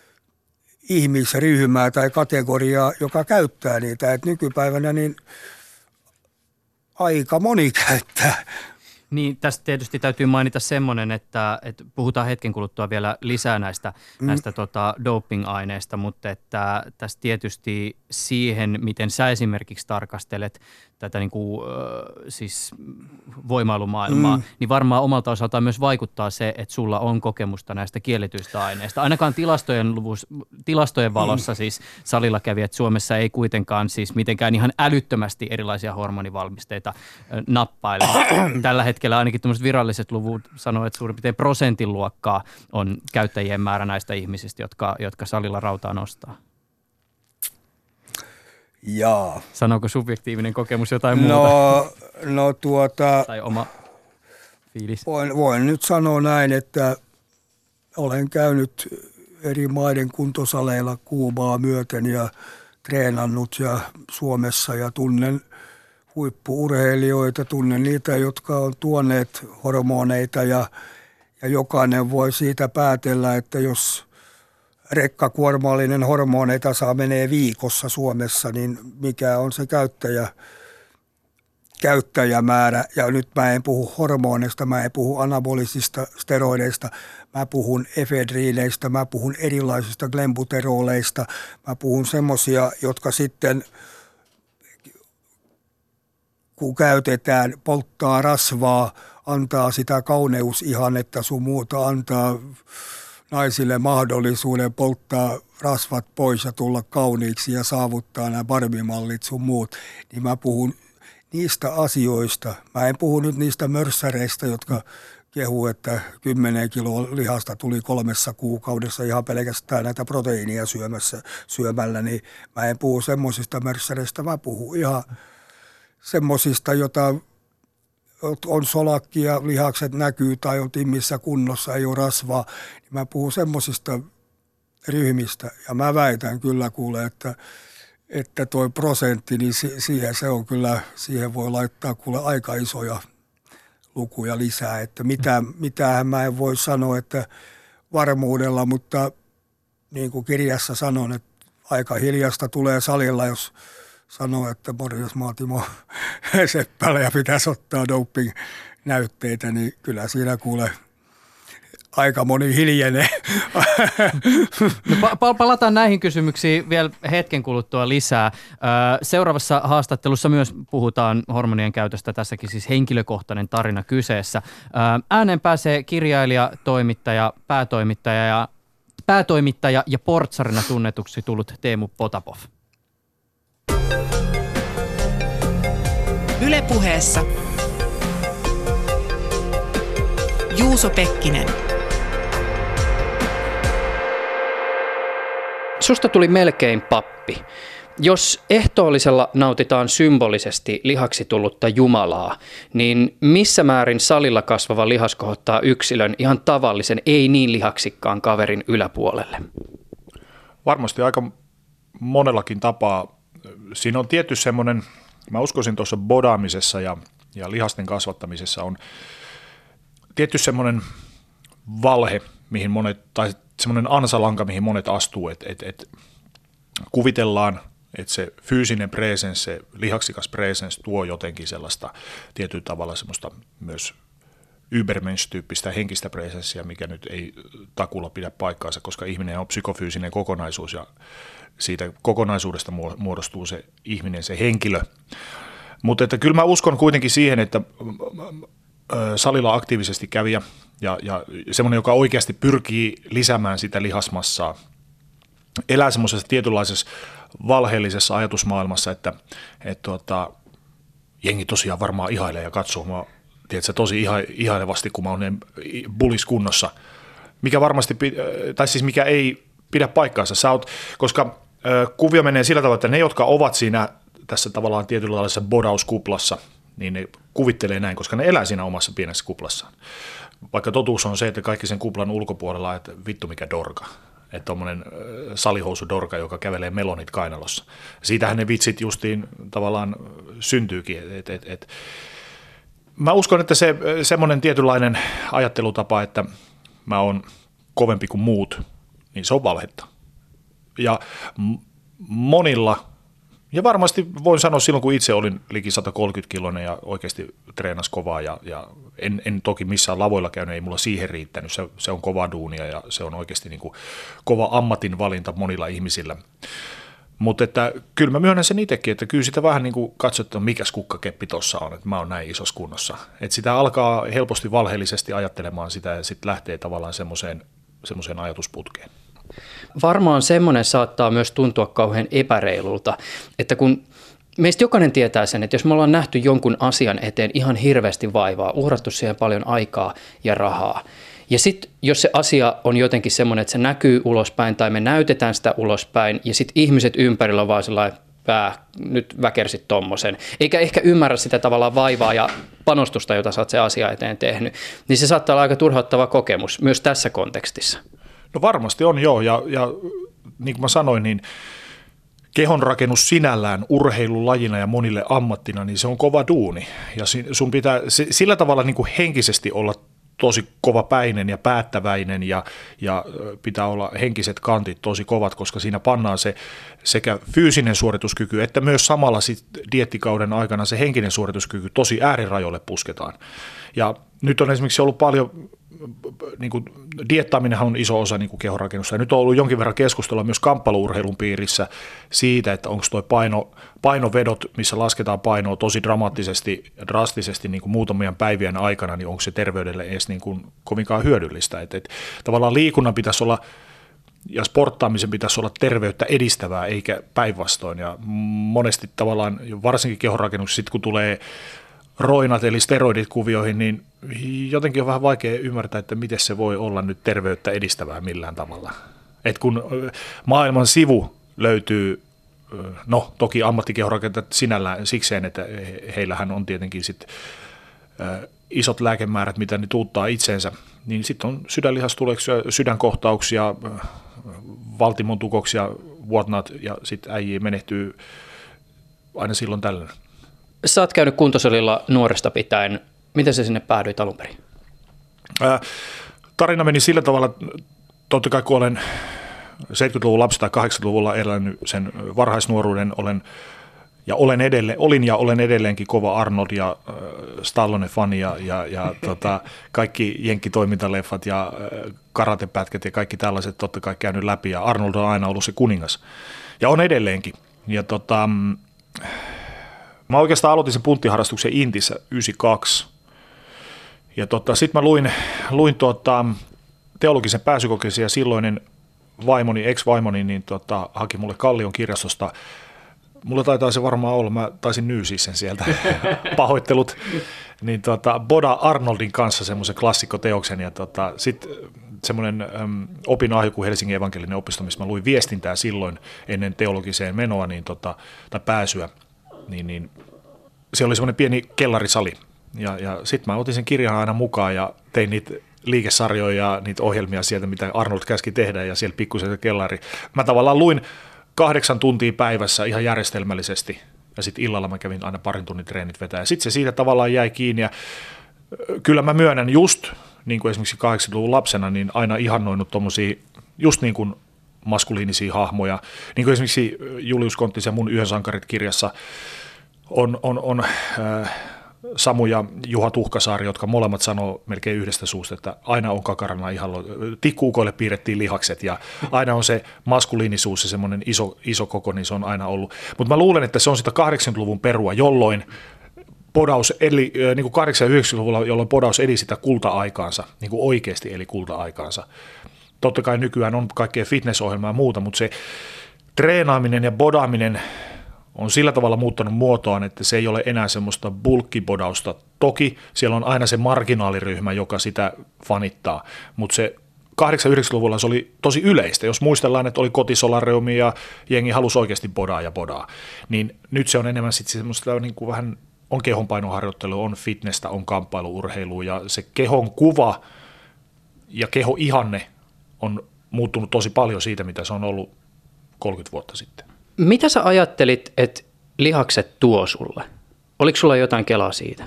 ihmisryhmää tai kategoriaa, joka käyttää niitä. Et nykypäivänä niin aika moni käyttää. Niin, tästä tietysti täytyy mainita semmoinen, että, että puhutaan hetken kuluttua vielä lisää näistä, mm. näistä tota, doping-aineista, mutta että tässä tietysti siihen, miten sä esimerkiksi tarkastelet tätä niin kuin, äh, siis voimailumaailmaa, mm. niin varmaan omalta osaltaan myös vaikuttaa se, että sulla on kokemusta näistä kielletyistä aineista. Ainakaan tilastojen, luvus, tilastojen valossa mm. siis salilla kävijät Suomessa ei kuitenkaan siis mitenkään ihan älyttömästi erilaisia hormonivalmisteita äh, nappaile. Tällä hetkellä ainakin tämmöiset viralliset luvut sanoo, että suurin piirtein prosentin luokkaa on käyttäjien määrä näistä ihmisistä, jotka, jotka salilla rautaa nostaa. Jaa. Sanooko subjektiivinen kokemus jotain muuta? No, no tuota... Tai oma fiilis? Voin, voin nyt sanoa näin, että olen käynyt eri maiden kuntosaleilla Kuubaa myöten ja treenannut ja Suomessa ja tunnen huippu-urheilijoita, tunnen niitä, jotka on tuoneet hormoneita ja, ja jokainen voi siitä päätellä, että jos rekkakuormallinen hormoneita saa menee viikossa Suomessa, niin mikä on se käyttäjä, käyttäjämäärä. Ja nyt mä en puhu hormoneista, mä en puhu anabolisista steroideista, Mä puhun efedriineistä, mä puhun erilaisista glenbuteroleista, mä puhun semmoisia, jotka sitten kun käytetään, polttaa rasvaa, antaa sitä kauneusihannetta sun muuta, antaa naisille mahdollisuuden polttaa rasvat pois ja tulla kauniiksi ja saavuttaa nämä barbimallit sun muut, niin mä puhun niistä asioista. Mä en puhu nyt niistä mörssäreistä, jotka kehuu, että kymmenen kiloa lihasta tuli kolmessa kuukaudessa ihan pelkästään näitä proteiinia syömässä, syömällä, niin mä en puhu semmoisista mörssäreistä, mä puhun ihan semmoisista, jota on solakkia, lihakset näkyy tai on timmissä kunnossa, ei ole rasvaa, niin mä puhun semmoisista ryhmistä. Ja mä väitän kyllä kuule, että, että toi prosentti, niin siihen se on kyllä, siihen voi laittaa kuule aika isoja lukuja lisää. Että mitä, mitähän mä en voi sanoa, että varmuudella, mutta niin kuin kirjassa sanon, että aika hiljasta tulee salilla, jos sanoo, että morjes Maatimo Seppälä ja pitäisi ottaa doping-näytteitä, niin kyllä siinä kuule aika moni hiljenee. No, palataan näihin kysymyksiin vielä hetken kuluttua lisää. Seuraavassa haastattelussa myös puhutaan hormonien käytöstä, tässäkin siis henkilökohtainen tarina kyseessä. Ääneen pääsee kirjailija, toimittaja, päätoimittaja ja, päätoimittaja ja portsarina tunnetuksi tullut Teemu Potapov. Yle Puheessa Juuso Pekkinen. Susta tuli melkein pappi. Jos ehtoollisella nautitaan symbolisesti lihaksi tullutta Jumalaa, niin missä määrin salilla kasvava lihas kohottaa yksilön ihan tavallisen, ei niin lihaksikkaan kaverin yläpuolelle? Varmasti aika monellakin tapaa. Siinä on tietty semmoinen, mä uskoisin tuossa bodaamisessa ja, ja lihasten kasvattamisessa on tietty semmoinen valhe, mihin monet, tai semmoinen ansalanka, mihin monet astuu, että et, et kuvitellaan, että se fyysinen presence, se lihaksikas presence tuo jotenkin sellaista tietyllä tavalla semmoista myös Übermensch-tyyppistä henkistä presenssiä, mikä nyt ei takulla pidä paikkaansa, koska ihminen on psykofyysinen kokonaisuus ja siitä kokonaisuudesta muodostuu se ihminen, se henkilö. Mutta että kyllä mä uskon kuitenkin siihen, että salilla aktiivisesti kävijä ja, ja semmoinen, joka oikeasti pyrkii lisäämään sitä lihasmassaa, elää semmoisessa tietynlaisessa valheellisessa ajatusmaailmassa, että et tuota, jengi tosiaan varmaan ihailee ja katsoo mua, tiedätkö, tosi iha, ihailevasti, kun mä oon buliskunnossa, mikä varmasti, tai siis mikä ei pidä paikkaansa. Sä oot, koska ö, kuvio menee sillä tavalla, että ne, jotka ovat siinä tässä tavallaan tietynlaisessa bodauskuplassa, niin ne kuvittelee näin, koska ne elää siinä omassa pienessä kuplassaan. Vaikka totuus on se, että kaikki sen kuplan ulkopuolella, että vittu mikä dorka. Että tommonen salihousudorka, joka kävelee melonit kainalossa. Siitähän ne vitsit justiin tavallaan syntyykin. Et, et, et. Mä uskon, että se semmoinen tietynlainen ajattelutapa, että mä oon kovempi kuin muut, niin se on valhetta. Ja monilla, ja varmasti voin sanoa silloin, kun itse olin liki sata kolmekymmentä kiloinen ja oikeasti treenasi kovaa ja, ja en, en toki missään lavoilla käynyt, ei mulla siihen riittänyt. Se, se on kova duunia ja se on oikeasti niin kuin kova ammatin valinta monilla ihmisillä. Mutta että kyllä mä myönnän sen itsekin, että kyllä sitä vähän niin kuin katsot, että mikäs kukkakeppi tuossa on, että mä oon näin isossa kunnossa. Että sitä alkaa helposti valheellisesti ajattelemaan sitä ja sitten lähtee tavallaan semmoiseen, semmoiseen ajatusputkeen. Varmaan semmoinen saattaa myös tuntua kauhean epäreilulta, että kun meistä jokainen tietää sen, että jos me ollaan nähty jonkun asian eteen ihan hirveästi vaivaa, uhrattu siihen paljon aikaa ja rahaa, ja sitten jos se asia on jotenkin semmoinen, että se näkyy ulospäin tai me näytetään sitä ulospäin ja sitten ihmiset ympärillä on vaan sellainen, pää, nyt väkersit tommosen, eikä ehkä ymmärrä sitä tavallaan vaivaa ja panostusta, jota sä oot se asia eteen tehnyt, niin se saattaa olla aika turhauttava kokemus myös tässä kontekstissa. No varmasti on joo, ja, ja niin kuin mä sanoin, niin kehonrakennus sinällään urheilulajina ja monille ammattina, niin se on kova duuni. Ja sun pitää sillä tavalla niin kuin henkisesti olla tosi kovapäinen ja päättäväinen ja, ja pitää olla henkiset kantit tosi kovat, koska siinä pannaan se sekä fyysinen suorituskyky että myös samalla sit dieettikauden aikana se henkinen suorituskyky tosi äärirajoille pusketaan. Ja nyt on esimerkiksi ollut paljon niin kuin, diettaaminenhan on iso osa niin kuin kehonrakennusta. Ja nyt on ollut jonkin verran keskustelua myös kamppailuurheilun piirissä siitä, että onko tuo paino, painovedot, missä lasketaan painoa tosi dramaattisesti ja drastisesti niin kuin muutamien päivien aikana, niin onko se terveydelle edes niin kuin kovinkaan hyödyllistä. Et, et, tavallaan liikunnan pitäisi olla ja sporttaamisen pitäisi olla terveyttä edistävää eikä päinvastoin. Ja monesti tavallaan, varsinkin kehonrakennuksessa, sit kun tulee roinat eli steroidit kuvioihin, niin jotenkin on vähän vaikea ymmärtää, että miten se voi olla nyt terveyttä edistävää millään tavalla. Et kun maailman sivu löytyy, no toki ammattikehonrakentajat sinällään sikseen, että heillähän on tietenkin sit isot lääkemäärät, mitä ne tuuttaa itseensä, niin sitten on sydänlihastuleksia, sydänkohtauksia, valtimon tukoksia, whatnot, ja sitten äijä menehtyy aina silloin tällöin. Sä oot käynyt kuntosalilla nuoresta pitäen. Miten sä sinne päädyit alun perin? Ää, tarina meni sillä tavalla, totta kai kun olen seitsemänkymmentäluvun lapsi tai kahdeksankymmentäluvulla elänyt sen varhaisnuoruuden, olen ja olen edelleen, olin ja olen edelleenkin kova Arnold ja äh, Stallone-fani ja, ja, ja tota, kaikki jenkkitoimintaleffat ja äh, karatepätkät ja kaikki tällaiset totta kai käynyt läpi ja Arnold on aina ollut se kuningas ja on edelleenkin. Ja tota, mä oikeastaan aloitin sen punttiharrastuksen Intissä yhdeksänkymmentäkaksi ja tota, sitten mä luin, luin tota, teologisen pääsykokeeseen ja silloinen vaimoni, ex-vaimoni, niin tota, haki mulle Kallion kirjastosta. Mulla taitaa se varmaan olla, mä taisin nyysiä sen sieltä, pahoittelut, niin tota, Boda Arnoldin kanssa semmoisen klassikkoteoksen ja tota, sitten semmoinen äm, opinahjo kuin Helsingin evankelinen opisto, missä mä luin viestintää silloin ennen teologiseen menoa niin tota, tai pääsyä, niin, niin se oli semmoinen pieni kellarisali ja, ja sitten mä otin sen kirjan aina mukaan ja tein niitä liikesarjoja ja niitä ohjelmia sieltä, mitä Arnold käski tehdä ja siellä pikkuisen se kellari. Mä tavallaan luin kahdeksan tuntia päivässä ihan järjestelmällisesti ja sitten illalla mä kävin aina parin tunnin treenit vetää. Ja sitten se siitä tavallaan jäi kiinni ja kyllä mä myönnän just, niin kuin esimerkiksi kahdeksankymmentäluvun lapsena, niin aina ihannoinut tommosia just niin kuin maskuliinisia hahmoja. Niin kuin esimerkiksi Julius Konttisen Mun Yhden sankarit -kirjassa on, on, on äh, Samu ja Juha Tuhkasaari, jotka molemmat sanoo melkein yhdestä suusta, että aina on kakarana ihan, tikkuukoille piirrettiin lihakset ja aina on se maskuliinisuus ja semmoinen iso, iso koko, niin se on aina ollut. Mutta mä luulen, että se on sitä kahdeksankymmentäluvun perua, jolloin podaus, eli niin kuin kahdeksankymmentä- ja yhdeksänkymmentäluvulla, jolloin podaus eli sitä kulta-aikaansa, niin kuin oikeasti eli kulta-aikaansa. Totta kai nykyään on kaikkea fitnessohjelmaa ja muuta, mutta se treenaaminen ja bodaaminen on sillä tavalla muuttanut muotoaan, että se ei ole enää semmoista bulkkibodausta. Toki siellä on aina se marginaaliryhmä, joka sitä fanittaa, mutta se kahdeksankymmentä-yhdeksänkymmentäluvulla se oli tosi yleistä. Jos muistellaan, että oli kotisolareumi ja jengi halusi oikeasti bodaa ja bodaa, niin nyt se on enemmän sitten semmoista niin kuin vähän, on kehonpainoharjoittelu, on fitnessä, on kamppailuurheilu ja se kehon kuva ja kehoihanne on muuttunut tosi paljon siitä, mitä se on ollut kolmekymmentä vuotta sitten. Mitä sä ajattelit, että lihakset tuo sulle? Oliko sulla jotain kelaa siitä?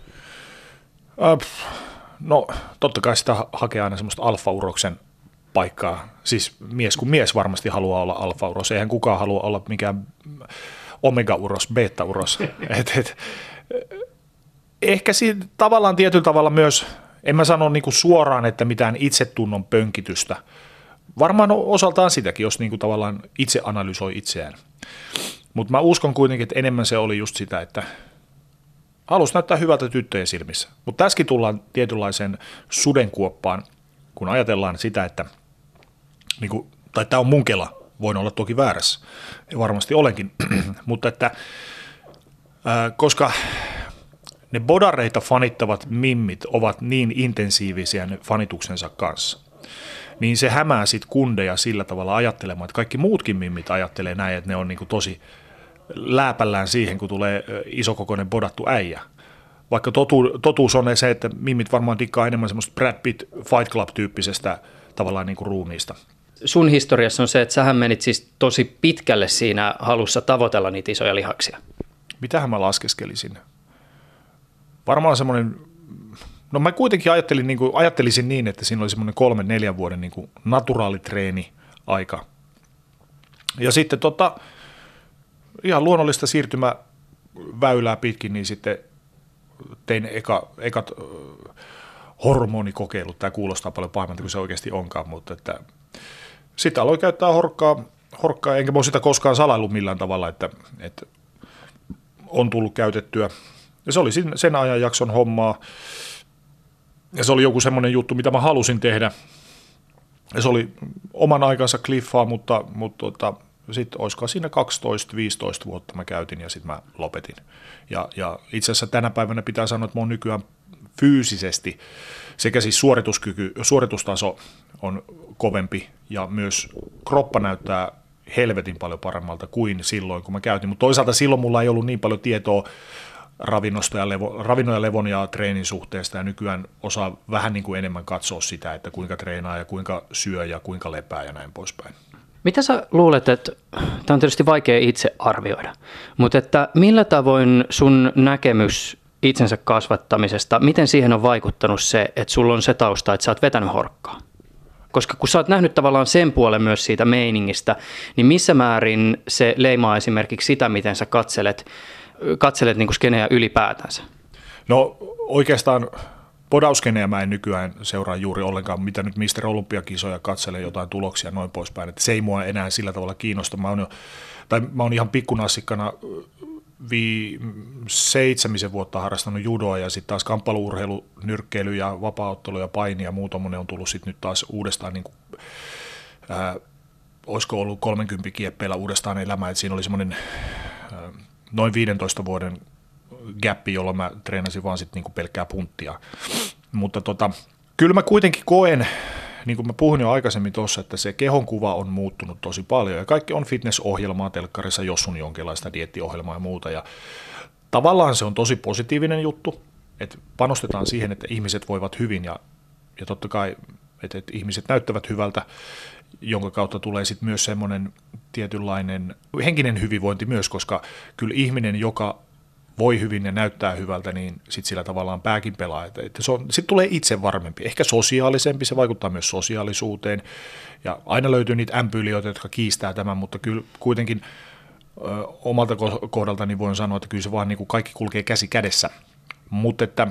Äh, no totta kai sitä hakee aina semmoista alfa-uroksen paikkaa. Siis mies kuin mies varmasti haluaa olla alfa-uros. Eihän kukaan halua olla mikään omega-uros, beta-uros. et, et, ehkä siitä tavallaan tietyllä tavalla myös, en mä sano niinku suoraan, että mitään itsetunnon pönkitystä. Varmaan osaltaan sitäkin, jos niinku tavallaan itse analysoi itseään. Mutta mä uskon kuitenkin, että enemmän se oli just sitä, että halusi näyttää hyvältä tyttöjen silmissä. Mutta tässäkin tullaan tietynlaiseen sudenkuoppaan, kun ajatellaan sitä, että niinku, tai tämä on mun kela, voin olla toki väärässä, ja varmasti olenkin, mutta että ää, koska ne bodareita fanittavat mimmit ovat niin intensiivisiä ne fanituksensa kanssa, niin se hämää sitten kundeja sillä tavalla ajattelemaan, että kaikki muutkin mimmit ajattelee näin, että ne on niinku tosi lääpällään siihen, kun tulee isokokoinen bodattu äijä. Vaikka totu, totuus on se, että mimmit varmaan dikkaa enemmän semmoista Brad Pitt Fight Club-tyyppisestä tavallaan niinku ruumiista. Sun historiassa on se, että sähän menit siis tosi pitkälle siinä halussa tavoitella niitä isoja lihaksia. Mitähän mä laskeskelisin? Varmaan semmoinen... No mä kuitenkin ajattelin, niin kuin, ajattelisin niin, että siinä oli semmoinen kolmen, neljän vuoden niin kuin naturalitreeni aika. Ja sitten tota, ihan luonnollista siirtymäväylää pitkin, niin sitten tein eka, ekat hormonikokeilut. Tämä kuulostaa paljon pahemmalta kuin se oikeasti onkaan, mutta että sitten aloin käyttää horkkaa, horkkaa, enkä mä ole sitä koskaan salaillut millään tavalla, että, että on tullut käytettyä. Ja se oli sen ajanjakson hommaa. Ja se oli joku semmoinen juttu, mitä mä halusin tehdä. Ja se oli oman aikansa kliffaa, mutta, mutta tota, sitten olisiko siinä kaksitoista viisitoista vuotta mä käytin ja sitten mä lopetin. Ja, ja itse asiassa tänä päivänä pitää sanoa, että mä oon nykyään fyysisesti sekä siis suorituskyky, suoritustaso on kovempi ja myös kroppa näyttää helvetin paljon paremmalta kuin silloin, kun mä käytin. Mutta toisaalta silloin mulla ei ollut niin paljon tietoa ravinnosta ja levo, ravinnon ja levon ja treenin suhteesta, ja nykyään osaa vähän niin kuin enemmän katsoa sitä, että kuinka treenaa ja kuinka syö ja kuinka lepää ja näin poispäin. Mitä sä luulet, että tämä on tietysti vaikea itse arvioida, mutta että millä tavoin sun näkemys itsensä kasvattamisesta, miten siihen on vaikuttanut se, että sulla on se tausta, että sä oot vetänyt horkkaa? Koska kun sä oot nähnyt tavallaan sen puolen myös siitä meiningistä, niin missä määrin se leimaa esimerkiksi sitä, miten sä katselet, katselet niin kuin skeneä ylipäätänsä? No oikeastaan podauskeneä mä en nykyään seuraa juuri ollenkaan, mitä nyt mister Olympiakisoja katselee jotain tuloksia noin poispäin, että se ei mua enää sillä tavalla kiinnosta. Mä oon, jo, tai mä oon ihan pikkunassikkana vi, seitsemisen vuotta harrastanut judoa ja sitten taas kamppailuurheilu, nyrkkeily ja vapaaottelu ja paini ja muu tommonen on tullut sitten nyt taas uudestaan, niin kuin, ää, olisiko ollut kolmekymmentä kieppeillä uudestaan elämää, että siinä oli semmoinen ää, noin viidentoista vuoden gappi, jolloin mä treenasin vaan sitten niinku pelkkää punttia. Mutta tota, kyllä mä kuitenkin koen, niin kuin mä puhuin jo aikaisemmin tuossa, että se kehonkuva on muuttunut tosi paljon ja kaikki on fitnessohjelmaa telkkarissa, jos on jonkinlaista dieettiohjelmaa ja muuta. Ja tavallaan se on tosi positiivinen juttu, että panostetaan siihen, että ihmiset voivat hyvin ja, ja totta kai, että, että ihmiset näyttävät hyvältä, jonka kautta tulee sitten myös semmoinen tietynlainen henkinen hyvinvointi myös, koska kyllä ihminen, joka voi hyvin ja näyttää hyvältä, niin sitten sillä tavallaan pääkin pelaa. Sitten tulee itse varmempi, ehkä sosiaalisempi, se vaikuttaa myös sosiaalisuuteen. Ja aina löytyy niitä ämpyilijöitä, jotka kiistää tämän, mutta kyllä kuitenkin ö, omalta kohdaltani voin sanoa, että kyllä se vaan niin kuin kaikki kulkee käsi kädessä. Mutta että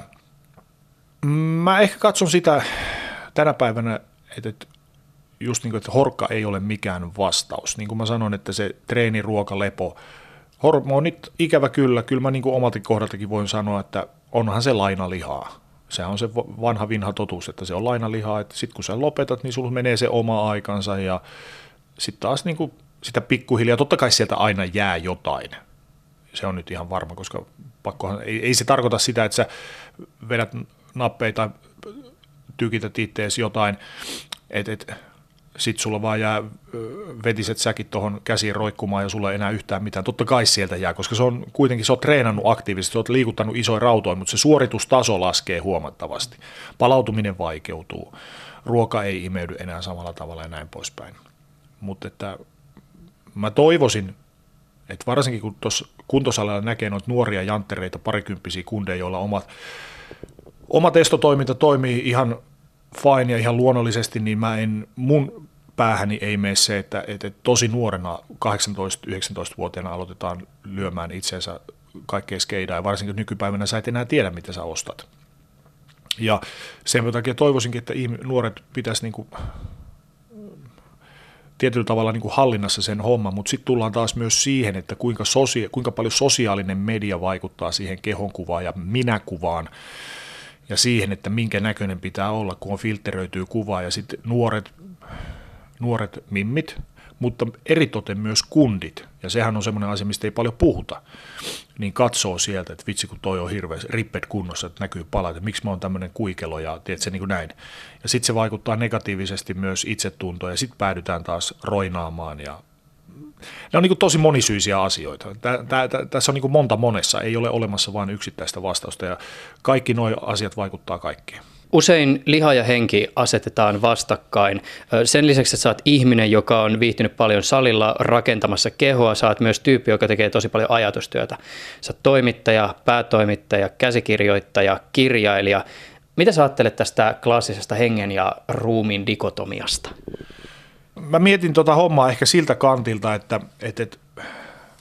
mä ehkä katson sitä tänä päivänä, että, että just niin kuin, että horkka ei ole mikään vastaus. Niin kuin mä sanon, että se treeni, ruoka, lepo, hormonit, ikävä kyllä, kyllä mä niin kuin omalta kohdaltakin voin sanoa, että onhan se lainalihaa. Sehän on se vanha vinha totuus, että se on lainalihaa, että sitten kun sä lopetat, niin sulla menee se oma aikansa ja sitten taas niin kuin sitä pikkuhiljaa, totta kai sieltä aina jää jotain. Se on nyt ihan varma, koska pakkohan, ei, ei se tarkoita sitä, että sä vedät nappeita, tykität ittees jotain, että et, sitten sulla vaan jää vetiset säkit tuohon käsiin roikkumaan ja sulla ei enää yhtään mitään. Totta kai sieltä jää, koska se on kuitenkin, se on treenannut aktiivisesti, se on liikuttanut isoja rautoja, mutta se suoritustaso laskee huomattavasti. Palautuminen vaikeutuu, ruoka ei imeydy enää samalla tavalla ja näin poispäin. Mutta että mä toivoisin, että varsinkin kun tuossa kuntosalilla näkee noita nuoria janttereita, parikymppisiä kundeja, joilla omat, oma testotoiminta toimii ihan fine ja ihan luonnollisesti, niin mä en, mun päähäni ei mene se, että, että tosi nuorena kahdeksantoista-yhdeksäntoista-vuotiaana aloitetaan lyömään itseensä kaikkea skeidaa, ja varsinkin nykypäivänä sä et enää tiedä, mitä sä ostat. Ja sen takia toivoisinkin, että nuoret pitäisi niinku tietyllä tavalla niinku hallinnassa sen homman, mutta sitten tullaan taas myös siihen, että kuinka, sosia- kuinka paljon sosiaalinen media vaikuttaa siihen kehonkuvaan ja minäkuvaan, ja siihen, että minkä näköinen pitää olla, kun on filtteröityy kuvaa, ja sitten nuoret, nuoret mimmit, mutta eritoten myös kundit, ja sehän on semmoinen asia, mistä ei paljon puhuta, niin katsoo sieltä, että vitsi kun toi on hirveä rippet kunnossa, että näkyy palat, että miksi mä oon tämmöinen kuikelo, ja tiedätkö, niin kuin näin. Ja sitten se vaikuttaa negatiivisesti myös itsetuntoon, ja sitten päädytään taas roinaamaan, ja ne on niin kuin tosi monisyisiä asioita. Tää, tää, tää, tässä on niin kuin monta monessa, ei ole olemassa vain yksittäistä vastausta, ja kaikki nuo asiat vaikuttaa kaikkeen. Usein liha ja henki asetetaan vastakkain. Sen lisäksi, että sä oot ihminen, joka on viihtynyt paljon salilla rakentamassa kehoa, sä oot myös tyyppi, joka tekee tosi paljon ajatustyötä. Sä oot toimittaja, päätoimittaja, käsikirjoittaja, kirjailija. Mitä sä ajattelet tästä klassisesta hengen ja ruumiin dikotomiasta? Mä mietin tuota hommaa ehkä siltä kantilta, että, että, että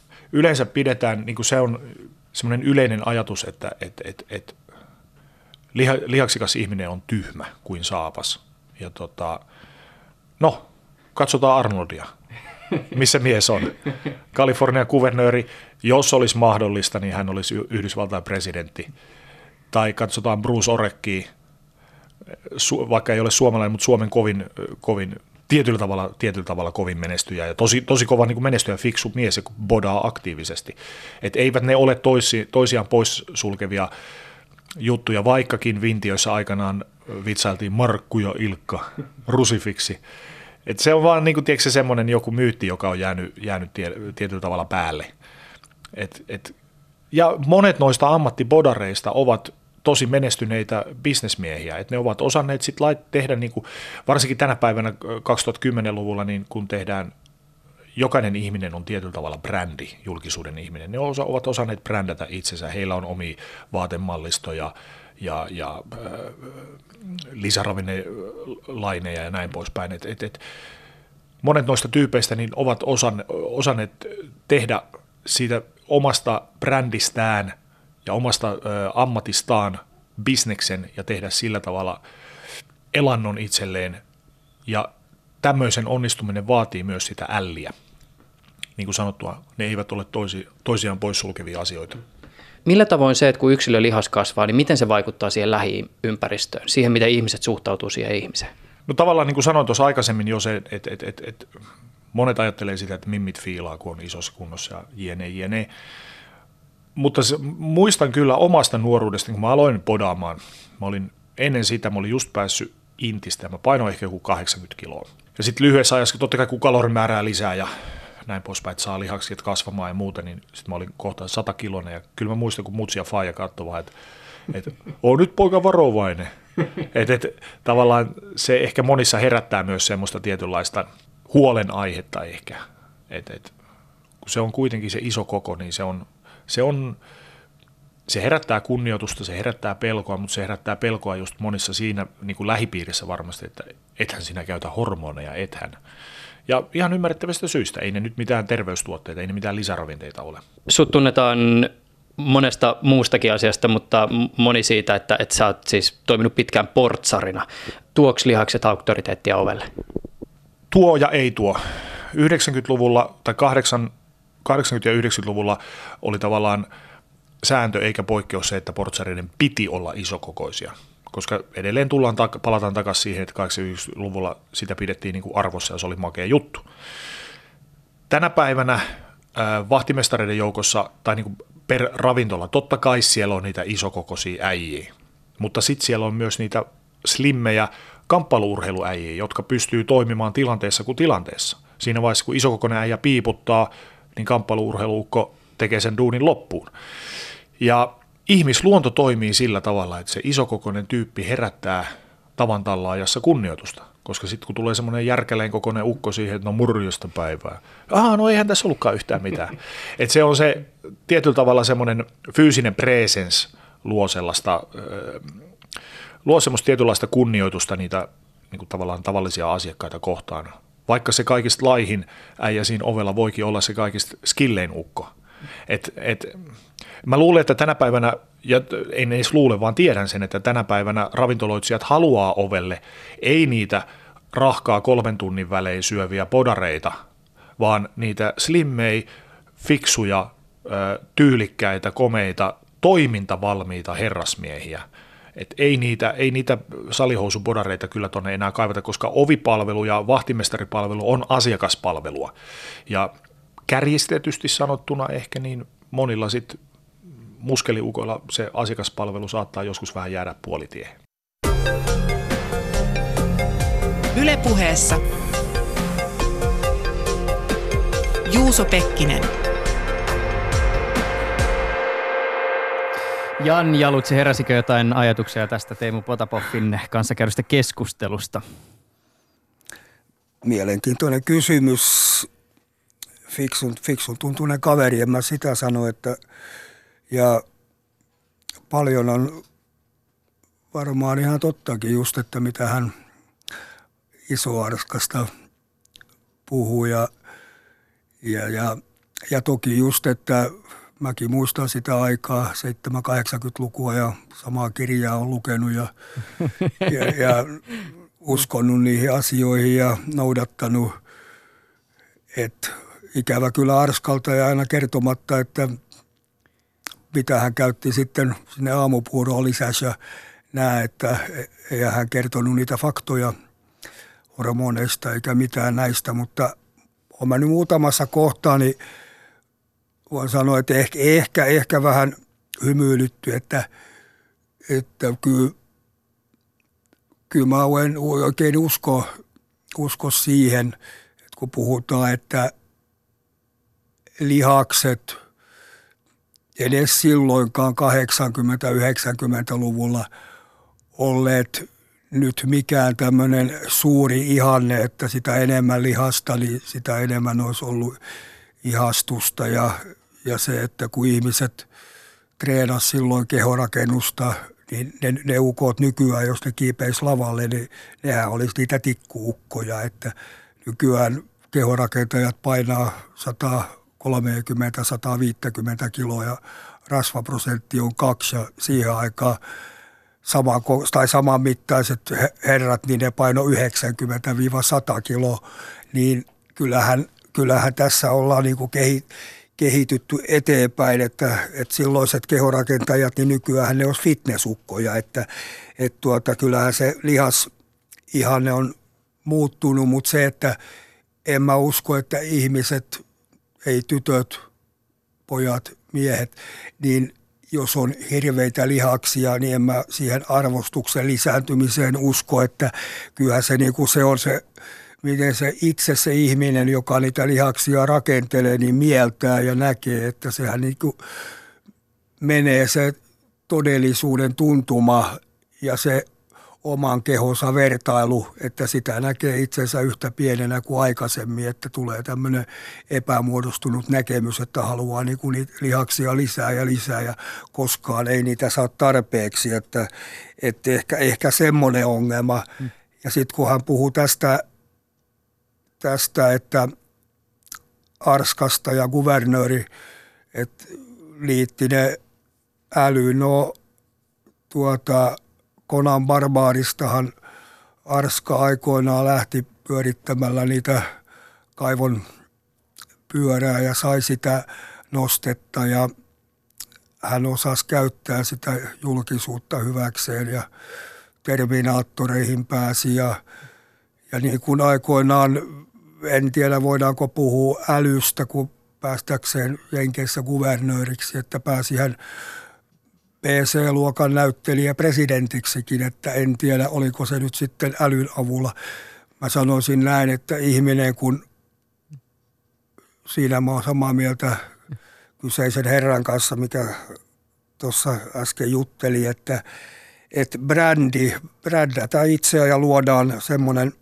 yleensä pidetään, niin kuin se on semmoinen yleinen ajatus, että, että, että, että liha, lihaksikas ihminen on tyhmä kuin saapas. Ja tota, no, katsotaan Arnoldia. Missä mies on? Kalifornian kuvernööri, jos olisi mahdollista, niin hän olisi Yhdysvaltain presidentti. Tai katsotaan Bruce Orekia, vaikka ei ole suomalainen, mutta Suomen kovin, kovin tietyllä, tavalla, tietyllä tavalla kovin menestyjä ja tosi, tosi kova niin kuin menestyjä fiksu mies, joka bodaa aktiivisesti. Et eivät ne ole toisi, toisiaan poissulkevia juttuja, vaikkakin Vintiöissä aikanaan vitsailtiin Markku ja Ilkka, rusifiksi. Et se on vaan niin kuin, tiedätkö, semmoinen joku myytti, joka on jäänyt, jäänyt tie, tietyllä tavalla päälle. Et, et, ja monet noista ammattibodareista ovat tosi menestyneitä bisnesmiehiä, että ne ovat osanneet sit lait, tehdä, niin kuin, varsinkin tänä päivänä kaksituhattakymmenluvulla, niin kun tehdään, jokainen ihminen on tietyllä tavalla brändi, julkisuuden ihminen, ne osa, ovat osanneet brändätä itsensä, heillä on omia vaatemallistoja ja, ja äh, lisäravinnelaineja ja näin poispäin, et, et, et, monet noista tyypeistä niin ovat osan, osanneet tehdä siitä omasta brändistään ja omasta ö, ammatistaan bisneksen ja tehdä sillä tavalla elannon itselleen. Ja tämmöisen onnistuminen vaatii myös sitä älliä. Niin kuin sanottua, ne eivät ole toisi, toisiaan poissulkevia asioita. Millä tavoin se, että kun yksilön lihas kasvaa, niin miten se vaikuttaa siihen lähiympäristöön, siihen miten ihmiset suhtautuu siihen ihmiseen? No tavallaan niin kuin sanoin tuossa aikaisemmin jo se, että et, et, et, monet ajattelee sitä, että mimmit fiilaa, kun on isossa kunnossa ja jne, jne. Mutta se, muistan kyllä omasta nuoruudesta, kun mä aloin podaamaan. Mä olin, ennen sitä mä olin just päässyt intistä ja mä painoin ehkä joku kahdeksankymmentä kiloa. Ja sitten lyhyessä ajassa, totta kai kun kalorimäärää lisää ja näin poispäin, että saa lihakset kasvamaan ja muuta, niin sitten mä olin kohta sata kiloinen. Ja kyllä mä muistan, kun mutsi ja faija katsoi vaan, että, että oo nyt poika varovainen. Että et, tavallaan se ehkä monissa herättää myös semmoista tietynlaista huolenaihetta ehkä. Että et, kun se on kuitenkin se iso koko, niin se on Se, on, se herättää kunnioitusta, se herättää pelkoa, mutta se herättää pelkoa just monissa siinä niin kuin lähipiirissä varmasti, että ethän sinä käytä hormoneja, ethän. Ja ihan ymmärrettävistä syistä, ei ne nyt mitään terveystuotteita, ei ne mitään lisäravinteita ole. Sut tunnetaan monesta muustakin asiasta, mutta moni siitä, että, että sä oot siis toiminut pitkään portsarina. Tuoks lihakset auktoriteettia ovelle? Tuo ja ei tuo. yhdeksänkymmentäluvulla tai kahdeksankymmentä- ja yhdeksänkymmentäluvulla oli tavallaan sääntö eikä poikkeus se, että portsareiden piti olla isokokoisia, koska edelleen tullaan, palataan takaisin siihen, että kahdeksankymmentäluvulla sitä pidettiin niin kuin arvossa ja se oli makea juttu. Tänä päivänä äh, vahtimestareiden joukossa tai niin kuin per ravintola, totta kai siellä on niitä isokokoisia äijiä, mutta sitten siellä on myös niitä slimmejä kamppailu-urheiluäijiä, jotka pystyy toimimaan tilanteessa kuin tilanteessa. Siinä vaiheessa, kun isokokoinen äijä piiputtaa, niin kamppailu-urheiluukko tekee sen duunin loppuun. Ja ihmisluonto toimii sillä tavalla, että se isokokoinen tyyppi herättää tavan tallaajassa kunnioitusta, koska sitten kun tulee semmoinen järkäleen kokoinen ukko siihen, että no murjosta päivää, aha, no eihän tässä ollutkaan yhtään mitään. Että se on se tietyllä tavalla semmoinen fyysinen presence luo sellaista, luo semmoista tietynlaista kunnioitusta niitä niin kuin tavallaan tavallisia asiakkaita kohtaan. Vaikka se kaikista laihin äijä siinä ovella voikin olla se kaikista skillein ukko. Et, et, mä luulen, että tänä päivänä, ja en edes luule, vaan tiedän sen, että tänä päivänä ravintoloitsijat haluaa ovelle, ei niitä rahkaa kolmen tunnin välein syöviä podareita, vaan niitä slimmei, fiksuja, tyylikkäitä, komeita, toimintavalmiita herrasmiehiä. Et ei niitä, ei niitä salihousupodareita kyllä tuonne enää kaivata, koska ovipalvelu ja vahtimestaripalvelu on asiakaspalvelua. Ja kärjistetysti sanottuna ehkä niin monilla sit muskeliukoilla se asiakaspalvelu saattaa joskus vähän jäädä puolitiehen. Yle Puheessa Juuso Pekkinen. Jan Jalutsi, heräsikö jotain ajatuksia tästä Teemu Potapoffin kanssa käydystä keskustelusta? Mielenkiintoinen kysymys. Fiksun, fiksun tuntuinen kaveri, en mä sitä sano, että ja paljon on varmaan ihan tottakin just, että mitä hän Isoarskasta puhuu ja, ja, ja, ja toki just, että mäkin muistan sitä aikaa, seitsemänkymmentä-kahdeksankymmentälukua ja samaa kirjaa on lukenut ja, ja, ja uskonut niihin asioihin ja noudattanut. Et ikävä kyllä Arskalta ja aina kertomatta, että mitä hän käytti sitten sinne aamupuuroon lisäsi ja nää, että ei hän kertonut niitä faktoja hormoneista eikä mitään näistä, mutta olen mä nyt muutamassa kohtaa, niin voin sanoa, että ehkä, ehkä, ehkä vähän hymyilytty, että, että kyllä, kyllä mä en oikein usko, usko siihen, että kun puhutaan, että lihakset edes silloinkaan kahdeksankymmentä-yhdeksänkymmentäluvulla olleet nyt mikään tämmöinen suuri ihanne, että sitä enemmän lihasta, niin sitä enemmän olisi ollut ihastusta ja, ja se, että kun ihmiset treenasi silloin kehorakennusta, niin ne, ne ukot nykyään, jos ne kiipeisi lavalle, niin nehän olisi niitä tikkuukkoja, että nykyään kehorakentajat painaa sata kolmekymmentä sata viisikymmentä kiloa ja rasvaprosentti on kaksi ja siihen aikaan sama, tai samanmittaiset herrat, niin ne paino yhdeksänkymmentä sata kiloa, niin kyllähän, kyllähän tässä ollaan niin kuin kehitytty eteenpäin, että, että silloiset kehorakentajat, niin nykyään ne olisi fitnessukkoja, että, että tuota, kyllähän se lihas ihanne on muuttunut, mutta se, että en mä usko, että ihmiset, ei tytöt, pojat, miehet, niin jos on hirveitä lihaksia, niin en mä siihen arvostuksen lisääntymiseen usko, että kyllähän se, niin kuin se on se, miten se itse se ihminen, joka niitä lihaksia rakentelee, niin mieltää ja näkee, että sehän niin kuin menee se todellisuuden tuntuma ja se oman kehonsa vertailu, että sitä näkee itsensä yhtä pienenä kuin aikaisemmin, että tulee tämmöinen epämuodostunut näkemys, että haluaa niin kuin niitä lihaksia lisää ja lisää ja koskaan ei niitä saa tarpeeksi, että, että ehkä, ehkä semmoinen ongelma. Hmm. Ja sitten kun hän puhuu tästä, tästä, että Arskasta ja kuvernööri, että liitti ne älyyn, no tuota Conan Barbaaristahan Arska aikoinaan lähti pyörittämällä niitä kaivon pyörää ja sai sitä nostetta ja hän osasi käyttää sitä julkisuutta hyväkseen ja Terminaattoreihin pääsi ja, ja niin kuin aikoinaan, en tiedä voidaanko puhua älystä, kun päästäkseen Jenkeissä kuvernööriksi, että pääsi hän B C-luokan näyttelijä presidentiksikin, että en tiedä, oliko se nyt sitten älyn avulla. Mä sanoisin näin, että ihminen, kun siinä mä oon samaa mieltä kyseisen herran kanssa, mikä tuossa äsken jutteli, että, että brändi, brändätään itseä ja luodaan semmoinen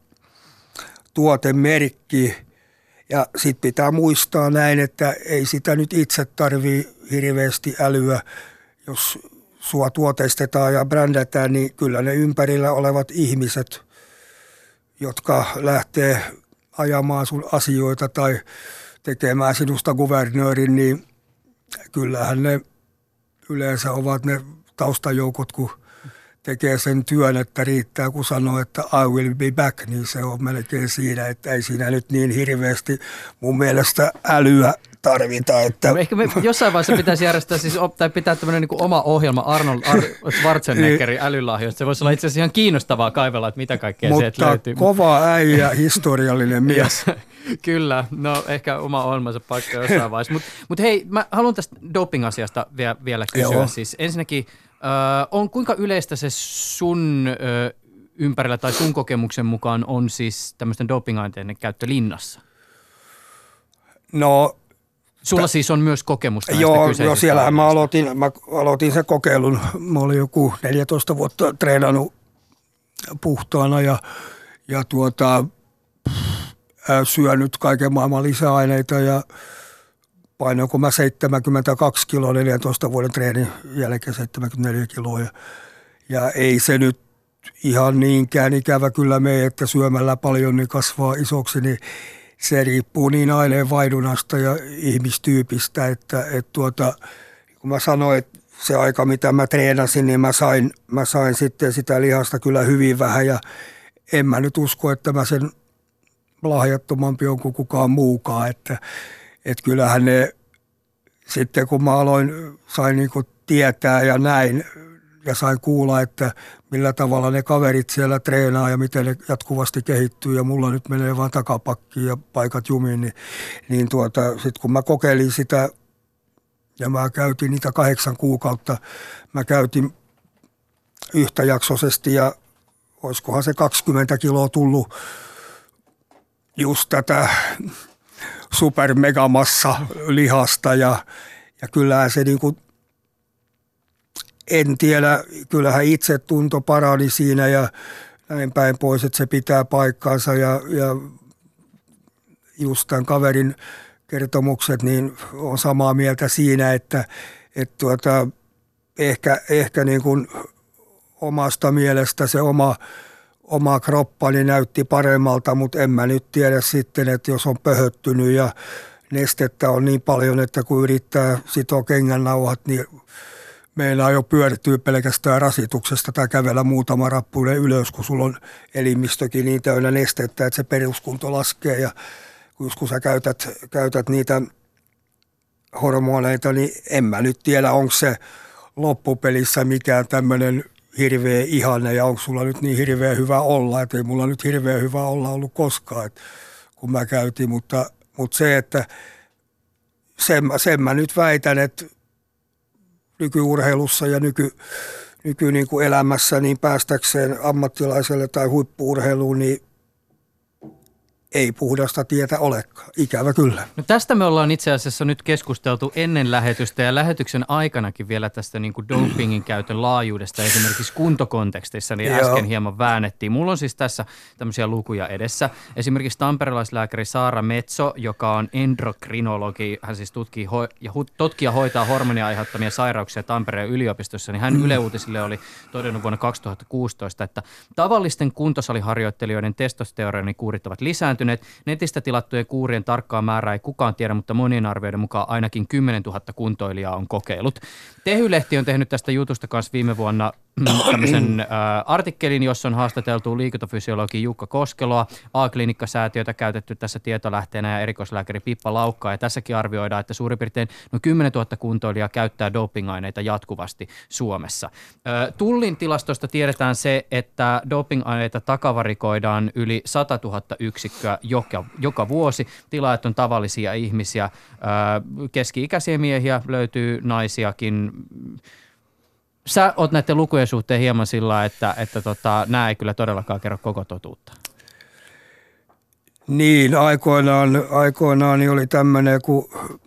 tuotemerkki. Ja sitten pitää muistaa näin, että ei sitä nyt itse tarvii hirveästi älyä. Jos sua tuoteistetaan ja brändätään, niin kyllä ne ympärillä olevat ihmiset, jotka lähtee ajamaan sun asioita tai tekemään sinusta kuvernöörin, niin kyllähän ne yleensä ovat ne taustajoukot, kun tekee sen työn, että riittää, kun sanoo, että I will be back, niin se on melkein siinä, että ei siinä nyt niin hirveästi mun mielestä älyä tarvita. Että... No, ehkä me jossain vaiheessa pitäisi järjestää, siis, tai pitää tämmöinen niin kuin oma ohjelma Arnold Ar- Schwarzeneggerin älylahjoista. Se voisi olla itse asiassa ihan kiinnostavaa kaivella, että mitä kaikkea sieltä löytyy. Mutta kova äijä, historiallinen mies. Kyllä, no ehkä oma ohjelmansa paikka jossain vaiheessa. Mutta mut hei, mä haluan tästä doping-asiasta vielä, vielä kysyä. Joo. Siis ensinnäkin, äh, on kuinka yleistä se sun äh, ympärillä tai sun kokemuksen mukaan on siis tämmöisten doping-aineiden käyttö linnassa? No... Sulla t- siis on myös kokemusta näistä joo, kyseisistä joo, siellähän mä aloitin, mä aloitin sen kokeilun. Mä olin joku neljätoista vuotta treenannut puhtaana ja, ja tuota, syönyt kaiken maailman lisäaineita ja painoinko mä seitsemänkymmentäkaksi kiloa neljäntoista vuoden treenin jälkeen seitsemänkymmentäneljä kiloa. Ja, ja ei se nyt ihan niinkään ikävä kyllä mene, että syömällä paljon niin kasvaa isoksi, niin se riippuu niin aineenvaihdunasta ja ihmistyypistä, että, että tuota, kun mä sanoin, että se aika, mitä mä treenasin, niin mä sain, mä sain sitten sitä lihasta kyllä hyvin vähän ja en mä nyt usko, että mä sen lahjattomampi on kuin kukaan muukaan, että, että kyllähän ne sitten kun mä aloin, sain niin kuin tietää ja näin ja sain kuulla, että millä tavalla ne kaverit siellä treenaa ja miten ne jatkuvasti kehittyy ja mulla nyt menee vaan takapakkiin ja paikat jumiin, niin, niin tuota, sitten kun mä kokeilin sitä ja mä käytin niitä kahdeksan kuukautta, mä käytin yhtäjaksoisesti ja olisikohan se kaksikymmentä kiloa tullut just tätä supermegamassa lihasta ja, ja kyllähän se niin kuin, en tiedä, kyllähän itsetunto parani siinä ja näin päin pois, että se pitää paikkaansa ja, ja just tämän kaverin kertomukset, niin on samaa mieltä siinä, että, että tuota, ehkä, ehkä niin kuin omasta mielestä se oma, oma kroppani näytti paremmalta, mutta en mä nyt tiedä sitten, että jos on pöhöttynyt ja nestettä on niin paljon, että kun yrittää sitoa kengännauhat, niin meinaa jo pyörtyy pelkästään rasituksesta tai kävellä muutama rappuinen ylös, kun sulla on elimistökin niin täynnä nestettä, että se peruskunto laskee ja just kun sä käytät, käytät niitä hormoneita, niin en mä nyt tiedä, onko se loppupelissä mikään tämmöinen hirveä ihanne ja onko sulla nyt niin hirveä hyvä olla, että ei mulla nyt hirveä hyvä olla ollut koskaan, että kun mä käytin, mutta, mutta se, että sen, sen mä nyt väitän, että nykyurheilussa ja nyky, nyky niin kuin elämässä niin päästäkseen ammattilaiselle tai huippu-urheiluun, niin ei puhdasta tietä olekaan. Ikävä kyllä. No tästä me ollaan itse asiassa nyt keskusteltu ennen lähetystä ja lähetyksen aikanakin vielä tästä niin kuin dopingin käytön laajuudesta esimerkiksi kuntokontekstissa, niin äsken hieman väännettiin. Mulla on siis tässä tämmöisiä lukuja edessä. Esimerkiksi tamperelaislääkäri Saara Metso, joka on endokrinologi, hän siis tutkii ho- ja hu- tutkii ja hoitaa hormonia aiheuttamia sairauksia Tampereen yliopistossa, niin hän Yle Uutisille oli todennut vuonna kaksituhattakuusitoista, että tavallisten kuntosaliharjoittelijoiden testosteronikuurit ovat lisääntyneet. Netistä tilattujen kuurien tarkkaa määrää ei kukaan tiedä, mutta monien arvioiden mukaan ainakin kymmenentuhatta kuntoilijaa on kokeillut. Tehy-lehti on tehnyt tästä jutusta kanssa viime vuonna tämmöisen äh, artikkelin, jossa on haastateltu liikuntafysiologi Jukka Koskeloa, A-klinikkasäätiötä käytetty tässä tietolähteenä ja erikoislääkäri Pippa Laukkaa. Ja tässäkin arvioidaan, että suurin piirtein no kymmenentuhatta kuntoilijaa käyttää dopingaineita jatkuvasti Suomessa. Äh, Tullin tilastosta tiedetään se, että dopingaineita takavarikoidaan yli satatuhatta yksikköä joka, joka vuosi. Tilaajat on tavallisia ihmisiä, äh, keski-ikäisiä miehiä, löytyy naisiakin. Sä oot näiden lukujen suhteen hieman sillä, että, että tota, nämä ei kyllä todellakaan kerro koko totuutta. Niin, aikoinaan, aikoinaan niin oli tämmöinen kuin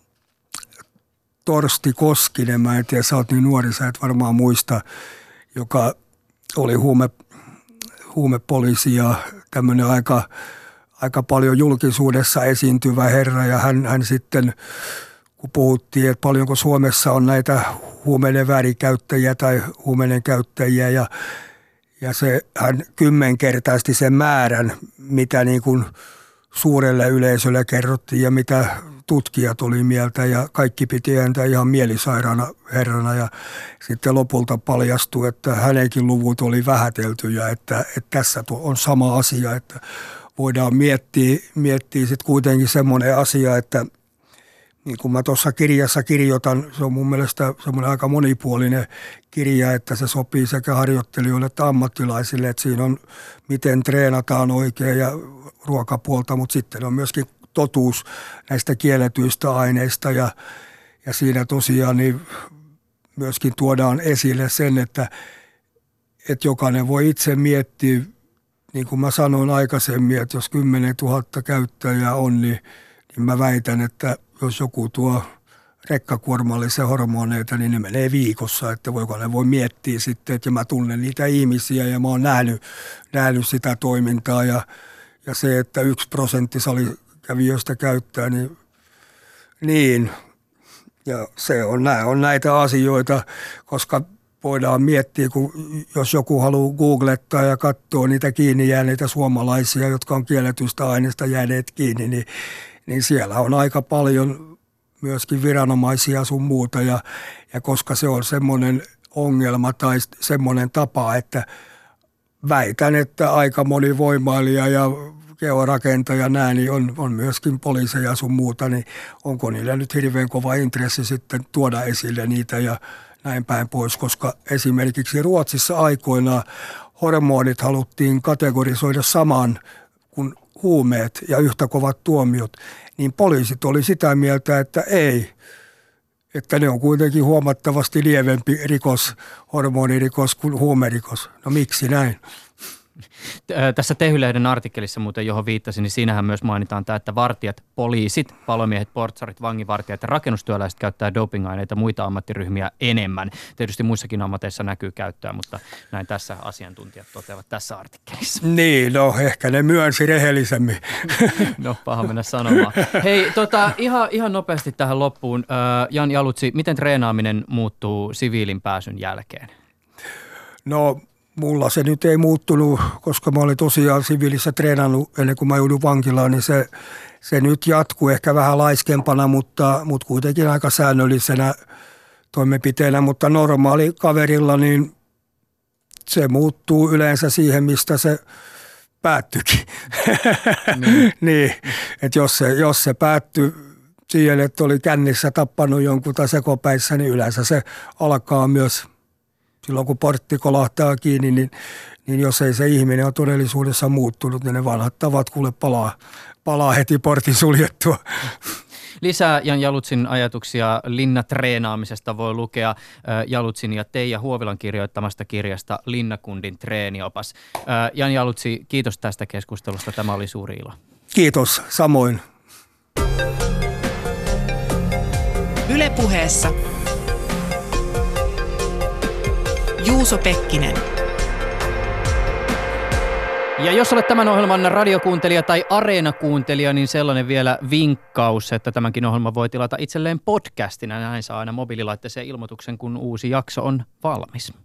Torsti Koskinen, mä en tiedä, sä oot niin nuori, sä et varmaan muista, joka oli huume, huumepoliisi ja tämmöinen aika, aika paljon julkisuudessa esiintyvä herra ja hän, hän sitten kun puhuttiin, että paljonko Suomessa on näitä huumeiden väärinkäyttäjiä tai huumeiden käyttäjiä ja, ja se, hän kymmenkertaisesti sen määrän, mitä niin kuin suurelle yleisölle kerrottiin ja mitä tutkijat oli mieltä ja kaikki piti häntä ihan mielisairaana herrana ja sitten lopulta paljastui, että hänenkin luvut oli vähäteltyjä, että, että tässä on sama asia, että voidaan miettiä, miettiä sitten kuitenkin semmoinen asia, että niin kuin mä tuossa kirjassa kirjoitan, se on mun mielestä semmoinen aika monipuolinen kirja, että se sopii sekä harjoittelijoille että ammattilaisille, että siinä on miten treenataan oikein ja ruokapuolta, mutta sitten on myöskin totuus näistä kielletyistä aineista ja, ja siinä tosiaan niin myöskin tuodaan esille sen, että, että jokainen voi itse miettiä, niin kuin mä sanoin aikaisemmin, että jos kymmenen tuhatta käyttäjää on, niin, niin mä väitän, että jos joku tuo rekkakuormallisia hormoneita, niin ne menee viikossa, että voiko ne voi miettiä sitten, että mä tunnen niitä ihmisiä ja mä oon nähnyt, nähnyt sitä toimintaa ja, ja se, että yksi prosentti salikävijöistä käyttää, niin, niin ja se on, nämä on näitä asioita, koska voidaan miettiä, kun jos joku haluaa googlettaa ja katsoa niitä kiinni jääneitä suomalaisia, jotka on kielletystä aineesta jääneet kiinni, niin, niin siellä on aika paljon myöskin viranomaisia sun muuta. Ja, ja koska se on semmoinen ongelma tai semmoinen tapa, että väitän, että aika moni voimailija ja georakentaja nää, niin on, on myöskin poliiseja sun muuta, niin onko niillä nyt hirveän kova intressi sitten tuoda esille niitä ja näin päin pois, koska esimerkiksi Ruotsissa aikoinaan hormonit haluttiin kategorisoida samaan kuin huumeet ja yhtä kovat tuomiot, niin poliisit oli sitä mieltä, että ei, että ne on kuitenkin huomattavasti lievempi rikos, hormonirikos kuin huumerikos. No miksi näin? Tässä Tehy-lehden artikkelissa muuten, johon viittasin, niin siinähän myös mainitaan tämä, että vartijat, poliisit, palomiehet, portsarit, vanginvartijat ja rakennustyöläiset käyttää dopingaineita muita ammattiryhmiä enemmän. Tietysti muissakin ammateissa näkyy käyttöä, mutta näin tässä asiantuntijat toteavat tässä artikkelissa. Niin, no ehkä ne myönsi rehellisemmin. No, paha mennä sanomaan. Hei, tota, ihan, ihan nopeasti tähän loppuun. Jan Jalutsi, miten treenaaminen muuttuu siviilin pääsyn jälkeen? No, mulla se nyt ei muuttunut, koska mä olin tosiaan siviilissä treenannut ennen kuin mä joudun vankilaan, niin se, se nyt jatkuu ehkä vähän laiskempana, mutta, mutta kuitenkin aika säännöllisenä toimenpiteenä, mutta normaali kaverilla, niin se muuttuu yleensä siihen, mistä se päättyykin. Niin, niin että jos se, jos se päättyi siihen, että oli kännissä tappanut jonkun tai sekopäissä, niin yleensä se alkaa myös silloin kun portti kolahtaa kiinni, niin, niin jos ei se ihminen ole todellisuudessa muuttunut, niin ne vanhat tavat kuule palaa, palaa heti portin suljettua. Lisää Jan Jalutsin ajatuksia linnatreenaamisesta voi lukea Jalutsin ja Teija Huovilan kirjoittamasta kirjasta Linnakundin treeniopas. Jan Jalutsi, kiitos tästä keskustelusta. Tämä oli suuri ilo. Kiitos, samoin. Yle Puheessa Juuso Pekkinen. Ja jos olet tämän ohjelman radiokuuntelija tai areenakuuntelija, niin sellainen vielä vinkkaus, että tämänkin ohjelman voi tilata itselleen podcastina. Näin saa aina mobiililaitteeseen ilmoituksen, kun uusi jakso on valmis.